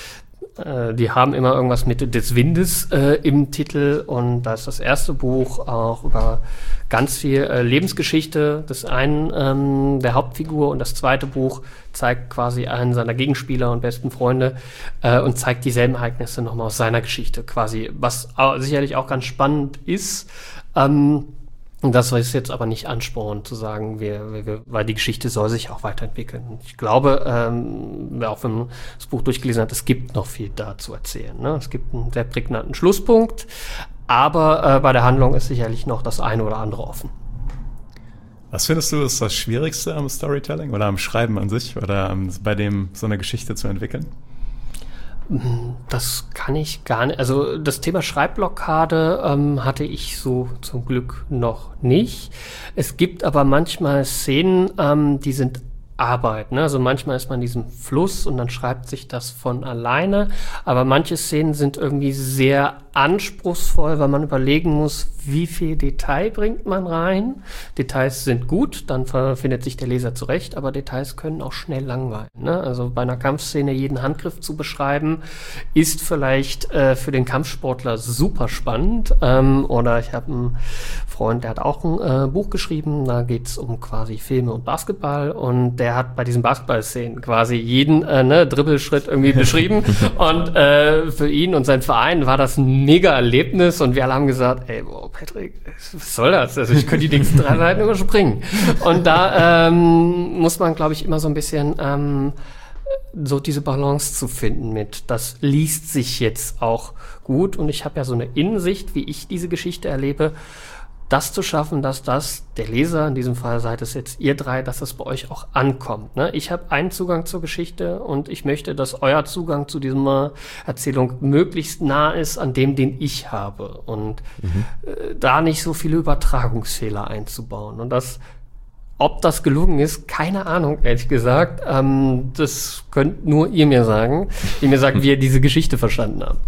Speaker 5: äh, die haben immer irgendwas mit des Windes äh, im Titel und da ist das erste Buch auch über ganz viel äh, Lebensgeschichte des einen ähm, der Hauptfigur und das zweite Buch zeigt quasi einen seiner Gegenspieler und besten Freunde äh, und zeigt dieselben Ereignisse nochmal aus seiner Geschichte quasi, was auch, sicherlich auch ganz spannend ist. Ähm, das ist jetzt aber nicht Ansporn zu sagen, wir, wir, weil die Geschichte soll sich auch weiterentwickeln. Ich glaube, ähm, auch wenn man das Buch durchgelesen hat, es gibt noch viel da zu erzählen. Ne? Es gibt einen sehr prägnanten Schlusspunkt, aber äh, bei der Handlung ist sicherlich noch das eine oder andere offen.
Speaker 1: Was findest du ist das Schwierigste am Storytelling oder am Schreiben an sich oder um, bei dem so eine Geschichte zu entwickeln?
Speaker 5: Das kann ich gar nicht. Also das Thema Schreibblockade ähm, hatte ich so zum Glück noch nicht. Es gibt aber manchmal Szenen, ähm, die sind Arbeit, ne? Also manchmal ist man in diesem Fluss und dann schreibt sich das von alleine, aber manche Szenen sind irgendwie sehr anspruchsvoll, weil man überlegen muss, wie viel Detail bringt man rein. Details sind gut, dann findet sich der Leser zurecht, aber Details können auch schnell langweilen, ne? Also bei einer Kampfszene jeden Handgriff zu beschreiben, ist vielleicht äh, für den Kampfsportler super spannend. Ähm, oder ich habe einen Freund, der hat auch ein äh, Buch geschrieben, da geht es um quasi Filme und Basketball und der hat bei diesen Basketball-Szenen quasi jeden äh, ne, Dribbelschritt irgendwie beschrieben und äh, für ihn und seinen Verein war das ein mega Erlebnis und wir alle haben gesagt, ey, boah, Patrick, was soll das? Also ich könnte die nächsten drei Seiten überspringen. Und da ähm, muss man, glaube ich, immer so ein bisschen ähm, so diese Balance zu finden mit, das liest sich jetzt auch gut und ich habe ja so eine Innensicht, wie ich diese Geschichte erlebe, das zu schaffen, dass das, der Leser, in diesem Fall seid es jetzt ihr drei, dass das bei euch auch ankommt. Ne? Ich habe einen Zugang zur Geschichte und ich möchte, dass euer Zugang zu dieser Erzählung möglichst nah ist an dem, den ich habe. Und mhm. äh, da nicht so viele Übertragungsfehler einzubauen. Und das, ob das gelungen ist, keine Ahnung, ehrlich gesagt. Ähm, das könnt nur ihr mir sagen, die mir sagt, wie ihr diese Geschichte verstanden habt.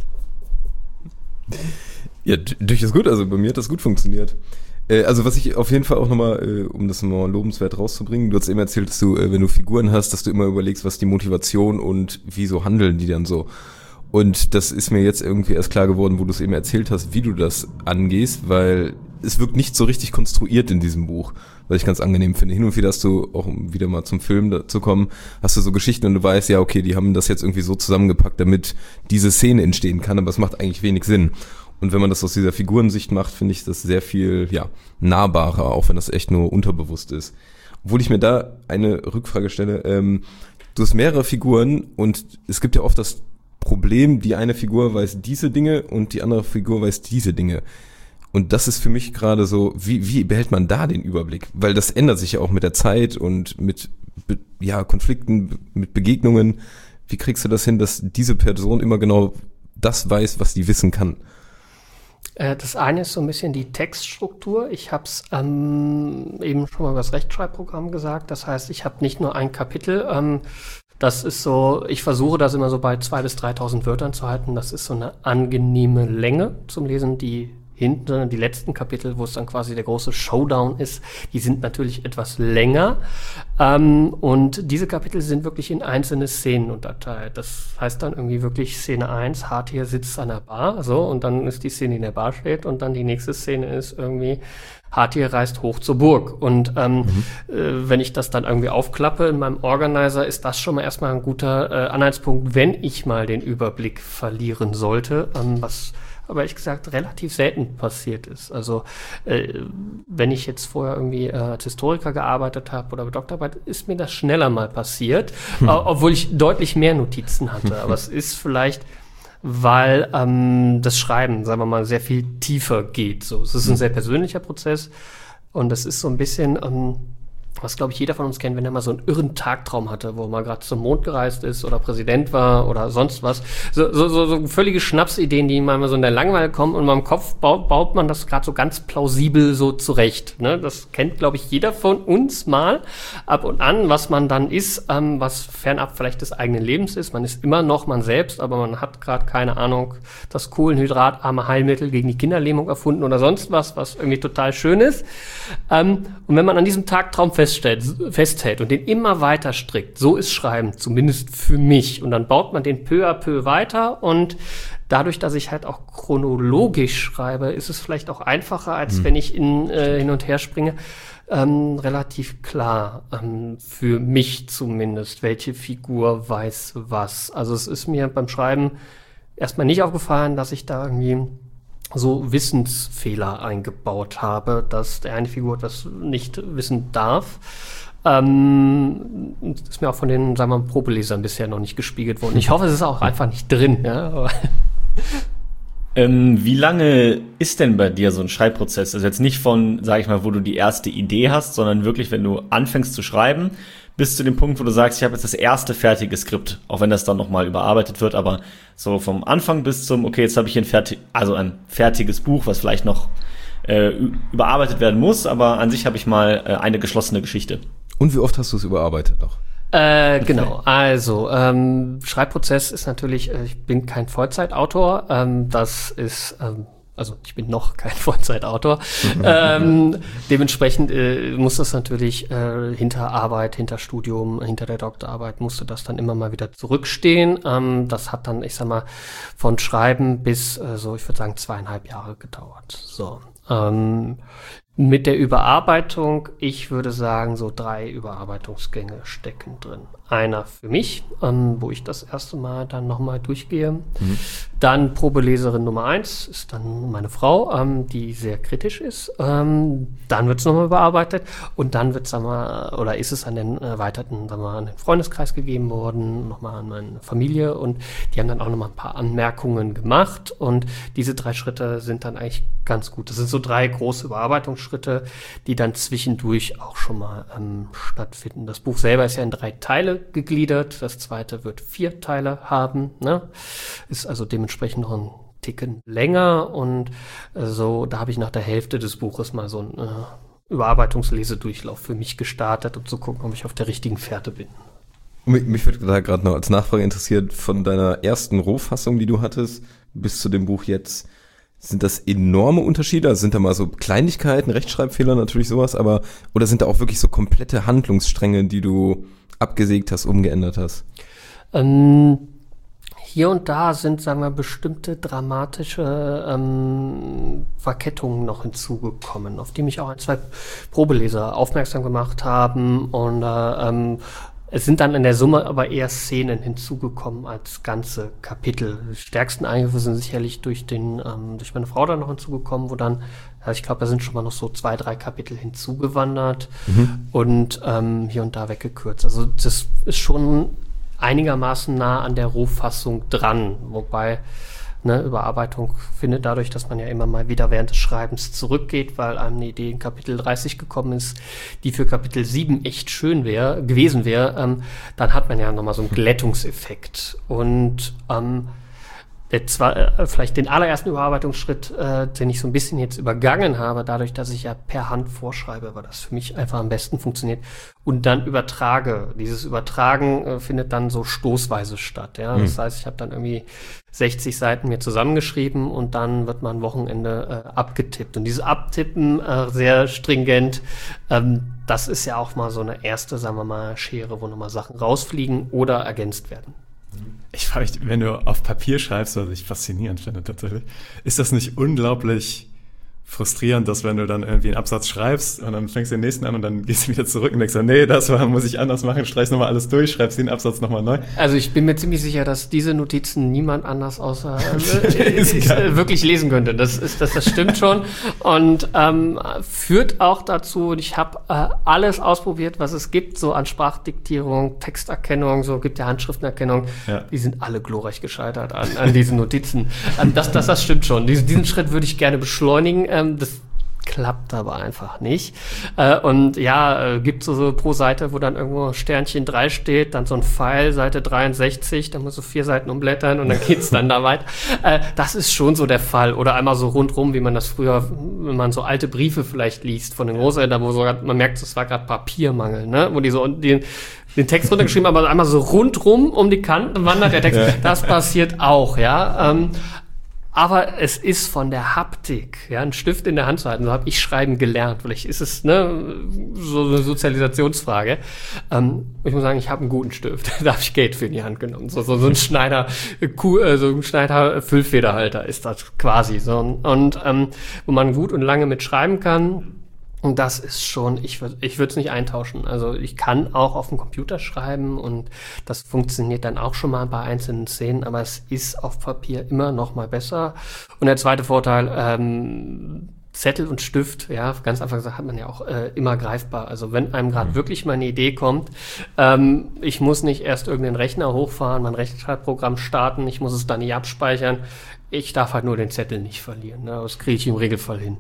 Speaker 6: Ja, durchaus gut. Also bei mir hat das gut funktioniert. Äh, also was ich auf jeden Fall auch nochmal, äh, um das mal lobenswert rauszubringen, du hast eben erzählt, dass du, äh, wenn du Figuren hast, dass du immer überlegst, was die Motivation und wieso handeln die dann so. Und das ist mir jetzt irgendwie erst klar geworden, wo du es eben erzählt hast, wie du das angehst, weil es wirkt nicht so richtig konstruiert in diesem Buch, was ich ganz angenehm finde. Hin und wieder hast du, auch um wieder mal zum Film dazu kommen, hast du so Geschichten und du weißt, ja, okay, die haben das jetzt irgendwie so zusammengepackt, damit diese Szene entstehen kann, aber es macht eigentlich wenig Sinn. Und wenn man das aus dieser Figurensicht macht, finde ich das sehr viel, ja, nahbarer, auch wenn das echt nur unterbewusst ist. Obwohl ich mir da eine Rückfrage stelle, ähm, du hast mehrere Figuren und es gibt ja oft das Problem, die eine Figur weiß diese Dinge und die andere Figur weiß diese Dinge. Und das ist für mich gerade so, wie, wie behält man da den Überblick? Weil das ändert sich ja auch mit der Zeit und mit, ja, Konflikten, mit Begegnungen. Wie kriegst du das hin, dass diese Person immer genau das weiß, was sie wissen kann?
Speaker 5: Das eine ist so ein bisschen die Textstruktur. Ich habe es ähm, eben schon mal über das Rechtschreibprogramm gesagt. Das heißt, ich habe nicht nur ein Kapitel. Ähm, das ist so, ich versuche das immer so bei zweitausend bis dreitausend Wörtern zu halten. Das ist so eine angenehme Länge zum Lesen. Die hinten, die letzten Kapitel, wo es dann quasi der große Showdown ist, die sind natürlich etwas länger. Ähm, und diese Kapitel sind wirklich in einzelne Szenen unterteilt. Das heißt dann irgendwie wirklich Szene eins, Hartier sitzt an der Bar, so, und dann ist die Szene, die in der Bar steht, und dann die nächste Szene ist irgendwie Hartier reist hoch zur Burg. Und ähm, mhm. äh, wenn ich das dann irgendwie aufklappe in meinem Organizer, ist das schon mal erstmal ein guter äh, Anhaltspunkt, wenn ich mal den Überblick verlieren sollte, ähm, was aber ehrlich gesagt relativ selten passiert ist. Also äh, wenn ich jetzt vorher irgendwie äh, als Historiker gearbeitet habe oder bei Doktorarbeit, ist mir das schneller mal passiert, hm. äh, obwohl ich deutlich mehr Notizen hatte. Aber es ist vielleicht, weil ähm, das Schreiben, sagen wir mal, sehr viel tiefer geht. So, es ist ein sehr persönlicher Prozess und das ist so ein bisschen ähm, was, glaube ich, jeder von uns kennt, wenn er mal so einen irren Tagtraum hatte, wo er mal gerade zum Mond gereist ist oder Präsident war oder sonst was. So, so, so, so völlige Schnapsideen, die mal so in der Langeweile kommen und in meinem Kopf baut, baut man das gerade so ganz plausibel so zurecht. Ne? Das kennt, glaube ich, jeder von uns mal ab und an, was man dann ist, ähm, was fernab vielleicht des eigenen Lebens ist. Man ist immer noch man selbst, aber man hat gerade, keine Ahnung, das kohlenhydratarme Heilmittel gegen die Kinderlähmung erfunden oder sonst was, was irgendwie total schön ist. Ähm, und wenn man an diesem Tagtraum feststellt, festhält und den immer weiter strickt. So ist Schreiben, zumindest für mich. Und dann baut man den peu à peu weiter und dadurch, dass ich halt auch chronologisch schreibe, ist es vielleicht auch einfacher, als mhm. wenn ich in, äh, hin und her springe. Ähm, relativ klar, ähm, für mich zumindest, welche Figur weiß was. Also es ist mir beim Schreiben erstmal nicht aufgefallen, dass ich da irgendwie so Wissensfehler eingebaut habe, dass der eine Figur das nicht wissen darf. Ähm, ist mir auch von den, sagen wir mal, Probelesern bisher noch nicht gespiegelt worden. Ich hoffe, es ist auch einfach nicht drin. Ja?
Speaker 7: ähm, wie lange ist denn bei dir so ein Schreibprozess? Also jetzt nicht von, sag ich mal, wo du die erste Idee hast, sondern wirklich, wenn du anfängst zu schreiben, bis zu dem Punkt, wo du sagst, ich habe jetzt das erste fertige Skript, auch wenn das dann nochmal überarbeitet wird, aber so vom Anfang bis zum, okay, jetzt habe ich hier ein, fertig, also ein fertiges Buch, was vielleicht noch äh, überarbeitet werden muss, aber an sich habe ich mal äh, eine geschlossene Geschichte.
Speaker 6: Und wie oft hast du es überarbeitet noch?
Speaker 5: Äh, genau, also ähm, Schreibprozess ist natürlich, äh, ich bin kein Vollzeitautor, ähm, das ist, ähm, also ich bin noch kein Vollzeitautor, ähm, dementsprechend äh, muss das natürlich äh, hinter Arbeit, hinter Studium, hinter der Doktorarbeit musste das dann immer mal wieder zurückstehen. Ähm, das hat dann, ich sag mal, von Schreiben bis äh, so, ich würde sagen, zweieinhalb Jahre gedauert. So. Ähm, mit der Überarbeitung, ich würde sagen, so drei Überarbeitungsgänge stecken drin. Einer für mich, ähm, wo ich das erste Mal dann nochmal durchgehe. Mhm. Dann Probeleserin Nummer eins ist dann meine Frau, ähm, die sehr kritisch ist. Ähm, dann wird es nochmal überarbeitet und dann wird es, sagen wir, oder ist es an den erweiterten, sagen wir, an den Freundeskreis gegeben worden, nochmal an meine Familie, und die haben dann auch nochmal ein paar Anmerkungen gemacht, und diese drei Schritte sind dann eigentlich ganz gut. Das sind so drei große Überarbeitungsschritte, die dann zwischendurch auch schon mal ähm, stattfinden. Das Buch selber ist ja in drei Teile gegliedert. Das zweite wird vier Teile haben, ne? Ist also dementsprechend noch ein Ticken länger, und äh, so, da habe ich nach der Hälfte des Buches mal so einen äh, Überarbeitungslesedurchlauf für mich gestartet, um zu gucken, ob ich auf der richtigen Fährte bin.
Speaker 6: Mich, mich würde da gerade noch als Nachfrage interessiert, von deiner ersten Rohfassung, die du hattest, bis zu dem Buch jetzt, sind das enorme Unterschiede? Also sind da mal so Kleinigkeiten, Rechtschreibfehler, natürlich sowas, aber, oder sind da auch wirklich so komplette Handlungsstränge, die du abgesägt hast, umgeändert hast?
Speaker 5: Ähm, hier und da sind, sagen wir, bestimmte dramatische ähm, Verkettungen noch hinzugekommen, auf die mich auch ein, zwei Probeleser aufmerksam gemacht haben, und äh, ähm, es sind dann in der Summe aber eher Szenen hinzugekommen als ganze Kapitel. Die stärksten Eingriffe sind sicherlich durch den, ähm, durch meine Frau dann noch hinzugekommen, wo dann, ja, ich glaube, da sind schon mal noch so zwei, drei Kapitel hinzugewandert, mhm. und ähm, hier und da weggekürzt. Also das ist schon einigermaßen nah an der Rohfassung dran, wobei ne, Überarbeitung findet dadurch, dass man ja immer mal wieder während des Schreibens zurückgeht, weil einem eine Idee in Kapitel dreißig gekommen ist, die für Kapitel sieben echt schön wäre, gewesen wäre, ähm, dann hat man ja nochmal so einen Glättungseffekt. Und ähm, der zwar, äh, vielleicht den allerersten Überarbeitungsschritt, äh, den ich so ein bisschen jetzt übergangen habe, dadurch, dass ich ja per Hand vorschreibe, weil das für mich einfach am besten funktioniert, und dann übertrage. Dieses Übertragen äh, findet dann so stoßweise statt. Ja? Mhm. Das heißt, ich habe dann irgendwie sechzig Seiten mir zusammengeschrieben, und dann wird mal ein Wochenende äh, abgetippt. Und dieses Abtippen, äh, sehr stringent, ähm, das ist ja auch mal so eine erste, sagen wir mal, Schere, wo nochmal Sachen rausfliegen oder ergänzt werden.
Speaker 1: Ich frage mich, wenn du auf Papier schreibst, was ich faszinierend finde tatsächlich, ist das nicht unglaublich frustrierend, dass wenn du dann irgendwie einen Absatz schreibst und dann fängst du den nächsten an und dann gehst du wieder zurück und denkst, nee, das war, muss ich anders machen, streichst nochmal alles durch, schreibst den Absatz nochmal neu.
Speaker 5: Also ich bin mir ziemlich sicher, dass diese Notizen niemand anders außer äh, ist, äh, wirklich lesen könnte. Das ist, das, das stimmt schon, und ähm, führt auch dazu, und ich habe äh, alles ausprobiert, was es gibt, so an Sprachdiktierung, Texterkennung, so gibt ja Handschriftenerkennung, ja. Die sind alle glorreich gescheitert an, an diesen Notizen. Ähm, das, das, das stimmt schon. Diesen, diesen Schritt würde ich gerne beschleunigen. Ähm, das klappt aber einfach nicht. Äh, und ja, äh, gibt so, so pro Seite, wo dann irgendwo Sternchen drei steht, dann so ein Pfeil, Seite dreiundsechzig, dann musst du vier Seiten umblättern und dann geht's dann da weiter. Äh, das ist schon so der Fall. Oder einmal so rundrum, wie man das früher, wenn man so alte Briefe vielleicht liest von den Großeltern, wo so grad, man merkt, es war gerade Papiermangel, ne? Wo die so den, den Text runtergeschrieben haben, aber einmal so rundrum um die Kanten wandert der Text. Das passiert auch, ja. Ähm, Aber es ist von der Haptik, ja, einen Stift in der Hand zu halten, so habe ich Schreiben gelernt. Vielleicht ist es ne, so eine Sozialisationsfrage. Ähm, ich muss sagen, ich habe einen guten Stift. Da habe ich Geld für in die Hand genommen. So, so, so ein Schneider, äh, so ein Schneider Füllfederhalter ist das quasi. So. Und ähm, wo man gut und lange mit schreiben kann. Und das ist schon, ich würde ich würde es nicht eintauschen. Also ich kann auch auf dem Computer schreiben, und das funktioniert dann auch schon mal bei einzelnen Szenen, aber es ist auf Papier immer noch mal besser. Und der zweite Vorteil, ähm, Zettel und Stift, ja, ganz einfach gesagt, hat man ja auch äh, immer greifbar. Also wenn einem gerade mhm. wirklich mal eine Idee kommt, ähm, ich muss nicht erst irgendeinen Rechner hochfahren, mein Rechtschreibprogramm starten, ich muss es dann nicht abspeichern. Ich darf halt nur den Zettel nicht verlieren. Ne? Das kriege ich im Regelfall hin.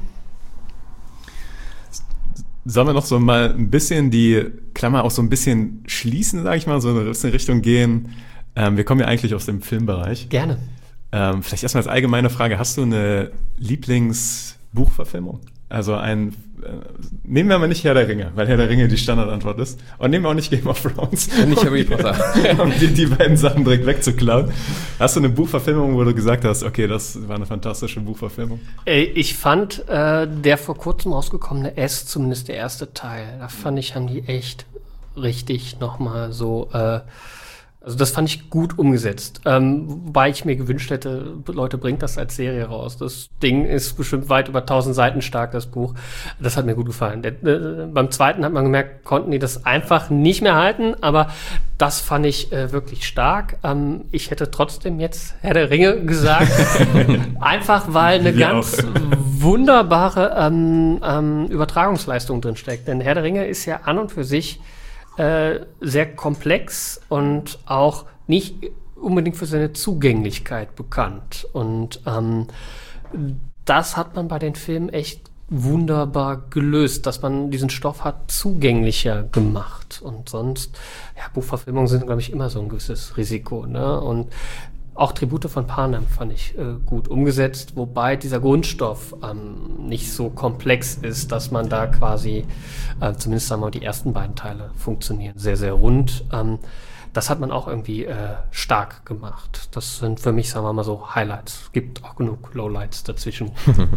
Speaker 1: Sollen wir noch so mal ein bisschen die Klammer auch so ein bisschen schließen, sage ich mal, so in eine Richtung gehen? Ähm, wir kommen ja eigentlich aus dem Filmbereich.
Speaker 5: Gerne.
Speaker 1: Ähm, vielleicht erstmal als allgemeine Frage, hast du eine Lieblingsbuchverfilmung? Also ein, äh, nehmen wir mal nicht Herr der Ringe, weil Herr der Ringe die Standardantwort ist. Und nehmen wir auch nicht Game of Thrones.
Speaker 6: Nicht Harry Potter.
Speaker 1: Um die, die beiden Sachen direkt wegzuklauen. Hast du eine Buchverfilmung, wo du gesagt hast, okay, das war eine fantastische Buchverfilmung?
Speaker 5: Ich fand äh, der vor kurzem rausgekommene S, zumindest der erste Teil, da fand ich, haben die echt richtig nochmal so, äh, also das fand ich gut umgesetzt. Ähm, wobei ich mir gewünscht hätte, Leute, bringt das als Serie raus. Das Ding ist bestimmt weit über tausend Seiten stark, das Buch. Das hat mir gut gefallen. Der, äh, beim zweiten hat man gemerkt, konnten die das einfach nicht mehr halten, aber das fand ich äh, wirklich stark. Ähm, ich hätte trotzdem jetzt Herr der Ringe gesagt. Einfach, weil eine
Speaker 1: Wir
Speaker 5: ganz
Speaker 1: auch.
Speaker 5: wunderbare ähm, ähm, Übertragungsleistung drin steckt. Denn Herr der Ringe ist ja an und für sich äh, sehr komplex und auch nicht unbedingt für seine Zugänglichkeit bekannt. Und ähm, das hat man bei den Filmen echt wunderbar gelöst, dass man diesen Stoff hat zugänglicher gemacht. Und sonst, ja, Buchverfilmungen sind, glaube ich, immer so ein gewisses Risiko, ne? Und auch Tribute von Panem fand ich äh, gut umgesetzt, wobei dieser Grundstoff ähm, nicht so komplex ist, dass man da quasi, äh, zumindest sagen wir mal, die ersten beiden Teile funktionieren sehr, sehr rund. Ähm, das hat man auch irgendwie äh, stark gemacht. Das sind für mich, sagen wir mal so, Highlights. Es gibt auch genug Lowlights dazwischen.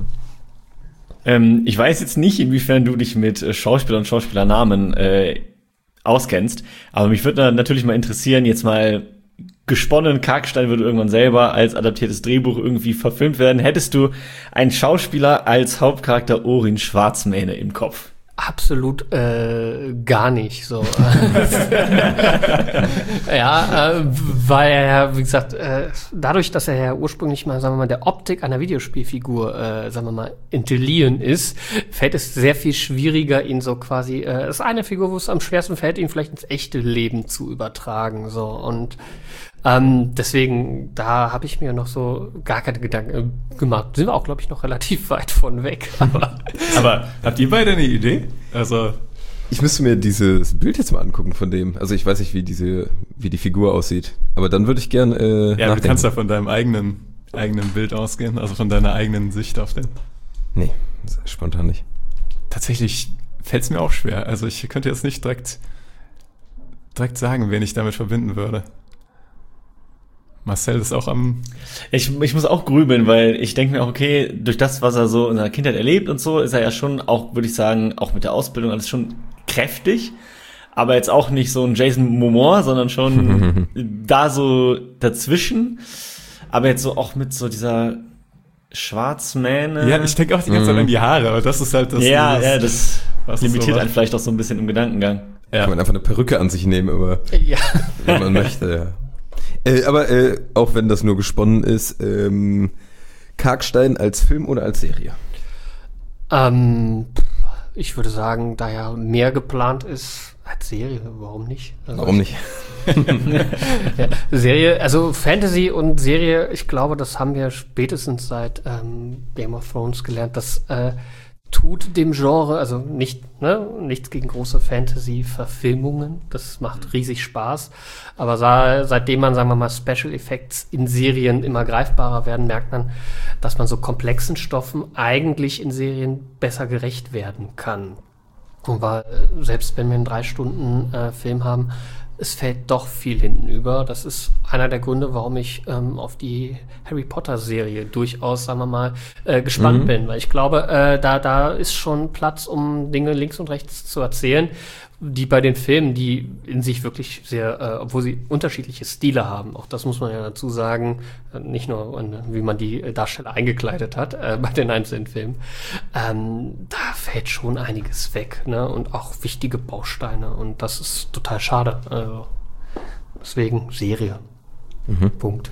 Speaker 7: Ähm, ich weiß jetzt nicht, inwiefern du dich mit äh, Schauspielern und Schauspielernamen äh, auskennst, aber mich würde natürlich mal interessieren, jetzt mal gesponnen, Karkstein würde irgendwann selber als adaptiertes Drehbuch irgendwie verfilmt werden. Hättest du einen Schauspieler als Hauptcharakter Orin Schwarzmähne im Kopf?
Speaker 5: Absolut äh, gar nicht so. Ja, äh, weil er ja, wie gesagt, äh, dadurch, dass er ja ursprünglich mal, sagen wir mal, der Optik einer Videospielfigur, äh, sagen wir mal, entliehen ist, fällt es sehr viel schwieriger, ihn so quasi, äh, ist eine Figur, wo es am schwersten fällt, ihn vielleicht ins echte Leben zu übertragen, so. Und ähm, deswegen, da habe ich mir noch so gar keine Gedanken äh, gemacht. Sind wir auch, glaube ich, noch relativ weit von weg. Aber,
Speaker 1: Aber habt ihr beide eine Idee? Also
Speaker 6: Ich müsste mir dieses Bild jetzt mal angucken von dem. Also ich weiß nicht, wie diese, wie die Figur aussieht. Aber dann würde ich gern äh,
Speaker 1: ja, du
Speaker 6: nachdenken.
Speaker 1: kannst ja von deinem eigenen, eigenen Bild ausgehen, also von deiner eigenen Sicht auf den.
Speaker 6: Nee, spontan nicht.
Speaker 1: Tatsächlich fällt es mir auch schwer. Also ich könnte jetzt nicht direkt, direkt sagen, wen ich damit verbinden würde. Marcel ist auch am...
Speaker 7: Ich, ich muss auch grübeln, weil ich denke mir auch, okay, durch das, was er so in seiner Kindheit erlebt und so, ist er ja schon auch, würde ich sagen, auch mit der Ausbildung alles schon kräftig, aber jetzt auch nicht so ein Jason Momoa, sondern schon da so dazwischen, aber jetzt so auch mit so dieser Schwarzmähne.
Speaker 1: Ja, ich denke auch die ganze Zeit an die Haare, aber das ist halt das...
Speaker 7: ja,
Speaker 1: dieses,
Speaker 7: ja, das
Speaker 1: was
Speaker 7: limitiert
Speaker 1: so
Speaker 7: einen vielleicht auch so ein bisschen im Gedankengang.
Speaker 1: Ja.
Speaker 6: Kann man einfach eine Perücke an sich nehmen, aber
Speaker 5: ja.
Speaker 6: wenn man möchte, ja. Äh, aber äh, auch wenn das nur gesponnen ist, ähm, Karkstein als Film oder als Serie?
Speaker 5: Ähm, ich würde sagen, da ja mehr geplant ist als Serie, warum nicht? Also
Speaker 6: Warum nicht?
Speaker 5: ja, Serie, also Fantasy und Serie, ich glaube, das haben wir spätestens seit ähm, Game of Thrones gelernt, das äh, tut dem Genre, also nicht, ne, nichts gegen große Fantasy-Verfilmungen, das macht riesig Spaß, aber sa- seitdem man, sagen wir mal, Special Effects in Serien immer greifbarer werden, merkt man, dass man so komplexen Stoffen eigentlich in Serien besser gerecht werden kann. Und weil, selbst wenn wir einen drei Stunden äh, Film haben, es fällt doch viel hinten über. Das ist einer der Gründe, warum ich ähm, auf die Harry Potter-Serie durchaus, sagen wir mal, äh, gespannt
Speaker 6: Mhm.
Speaker 5: bin. Weil ich glaube, äh, da, da ist schon Platz, um Dinge links und rechts zu erzählen, die bei den Filmen, die in sich wirklich sehr, äh, obwohl sie unterschiedliche Stile haben, auch das muss man ja dazu sagen, äh, nicht nur, äh, wie man die äh, Darsteller eingekleidet hat äh, bei den einzelnen Filmen, ähm, da fällt schon einiges weg, ne? Und auch wichtige Bausteine und das ist total schade. Also, deswegen Serie. Punkt.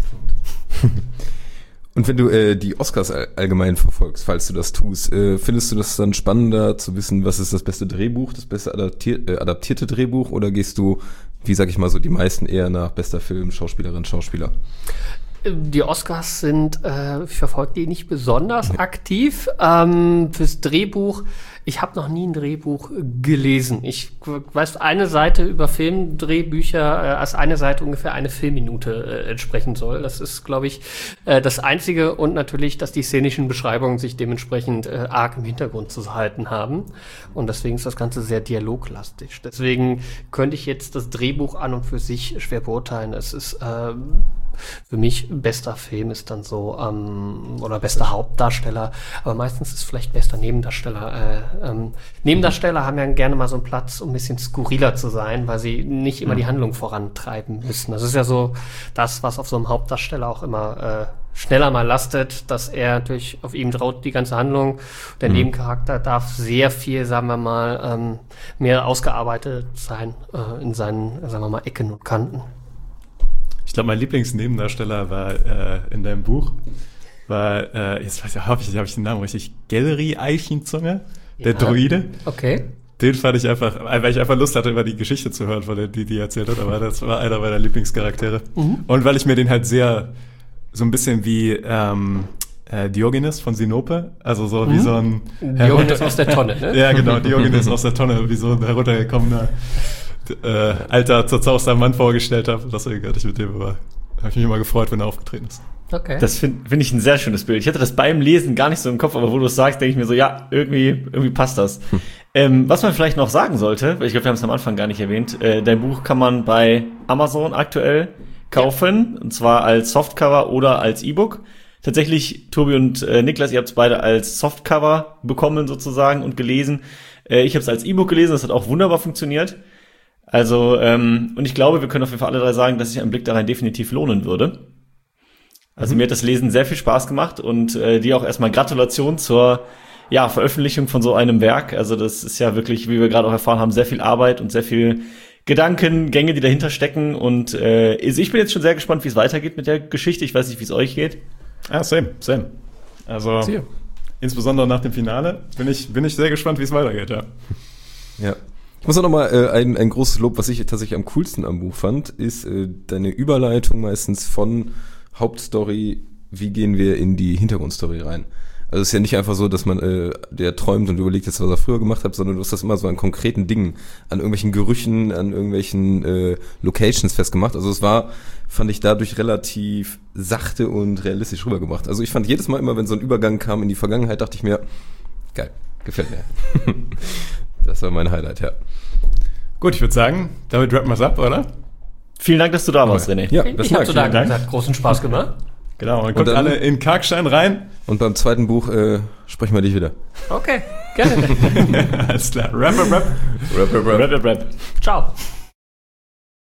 Speaker 6: Und wenn du äh, die Oscars all- allgemein verfolgst, falls du das tust, äh, findest du das dann spannender zu wissen, was ist das beste Drehbuch, das beste adaptier- äh, adaptierte Drehbuch, oder gehst du, wie sag ich mal so, die meisten eher nach bester Film, Schauspielerin, Schauspieler?
Speaker 5: Die Oscars sind, äh, ich verfolge die nicht besonders aktiv. Ähm, fürs Drehbuch, ich habe noch nie ein Drehbuch gelesen. Ich weiß, eine Seite über Filmdrehbücher, äh, als eine Seite ungefähr eine Filmminute äh, entsprechen soll. Das ist, glaube ich, äh, das Einzige. Und natürlich, dass die szenischen Beschreibungen sich dementsprechend äh, arg im Hintergrund zu halten haben. Und deswegen ist das Ganze sehr dialoglastig. Deswegen könnte ich jetzt das Drehbuch an und für sich schwer beurteilen. Es ist äh, für mich bester Film ist dann so, ähm, oder bester Hauptdarsteller, aber meistens ist vielleicht bester Nebendarsteller. Äh, ähm, Nebendarsteller haben ja gerne mal so einen Platz, um ein bisschen skurriler zu sein, weil sie nicht immer die Handlung vorantreiben müssen. Das ist ja so das, was auf so einem Hauptdarsteller auch immer äh, schneller mal lastet, dass er natürlich auf ihm traut die ganze Handlung. Der mhm. Nebencharakter darf sehr viel, sagen wir mal, ähm, mehr ausgearbeitet sein äh, in seinen, sagen wir mal, Ecken und Kanten.
Speaker 1: Ich glaube, mein Lieblingsnebendarsteller war äh, in deinem Buch, war, äh, jetzt weiß ich, habe ich, hab ich den Namen richtig, Gellery Eichenzunge, der ja. Droide.
Speaker 5: Okay.
Speaker 1: Den fand ich einfach, weil ich einfach Lust hatte, über die Geschichte zu hören, von der die, die erzählt hat, aber das war einer meiner Lieblingscharaktere. Mhm. Und weil ich mir den halt sehr, so ein bisschen wie ähm, äh, Diogenes von Sinope, also so mhm. wie so ein...
Speaker 5: Diogenes aus der Tonne, ne?
Speaker 1: Ja, genau, Diogenes aus der Tonne, wie so ein heruntergekommener Äh, alter, zerzauster Mann vorgestellt habe. Deswegen hatte ich mit dem immer, habe ich mich immer gefreut, wenn er aufgetreten ist.
Speaker 7: Okay. Das finde find ich ein sehr schönes Bild. Ich hatte das beim Lesen gar nicht so im Kopf, aber wo du es sagst, denke ich mir so, ja, irgendwie, irgendwie passt das. Hm. Ähm, was man vielleicht noch sagen sollte, weil ich glaube, wir haben es am Anfang gar nicht erwähnt, äh, dein Buch kann man bei Amazon aktuell kaufen, ja. und zwar als Softcover oder als E-Book. Tatsächlich, Tobi und äh, Niklas, ihr habt es beide als Softcover bekommen sozusagen und gelesen. Äh, ich habe es als E-Book gelesen, das hat auch wunderbar funktioniert. Also, ähm, und ich glaube, wir können auf jeden Fall alle drei sagen, dass sich ein Blick da rein definitiv lohnen würde. Also mhm. mir hat das Lesen sehr viel Spaß gemacht und äh, dir auch erstmal Gratulation zur ja, Veröffentlichung von so einem Werk. Also das ist ja wirklich, wie wir gerade auch erfahren haben, sehr viel Arbeit und sehr viel Gedankengänge, die dahinter stecken. Und äh, also ich bin jetzt schon sehr gespannt, wie es weitergeht mit der Geschichte. Ich weiß nicht, wie es euch geht.
Speaker 1: Ah, same, same. Also Ziel. Insbesondere nach dem Finale bin ich, bin ich sehr gespannt, wie es weitergeht, ja.
Speaker 6: Ja. Ich muss auch nochmal äh, ein, ein großes Lob, was ich tatsächlich am coolsten am Buch fand, ist äh, deine Überleitung meistens von Hauptstory, wie gehen wir in die Hintergrundstory rein. Also es ist ja nicht einfach so, dass man äh, der träumt und überlegt jetzt, was er früher gemacht hat, sondern du hast das immer so an konkreten Dingen, an irgendwelchen Gerüchen, an irgendwelchen äh, Locations festgemacht. Also es war, fand ich dadurch relativ sachte und realistisch rübergebracht. Also ich fand jedes Mal immer, wenn so ein Übergang kam in die Vergangenheit, dachte ich mir, geil, gefällt mir. Das war mein Highlight, ja.
Speaker 1: Gut, ich würde sagen, damit rappen wir es ab, oder?
Speaker 7: Vielen Dank, dass du da warst, René.
Speaker 5: Ja, das ich habe zu danken. Es hat großen Spaß gemacht.
Speaker 1: Genau, und guckt alle in Karkstein rein.
Speaker 6: Und beim zweiten Buch äh, sprechen wir dich wieder.
Speaker 5: Okay, gerne.
Speaker 1: Alles klar. Rap, rap, rap.
Speaker 7: Rap, rap, rap.
Speaker 5: Rap, rap, rap. Ciao.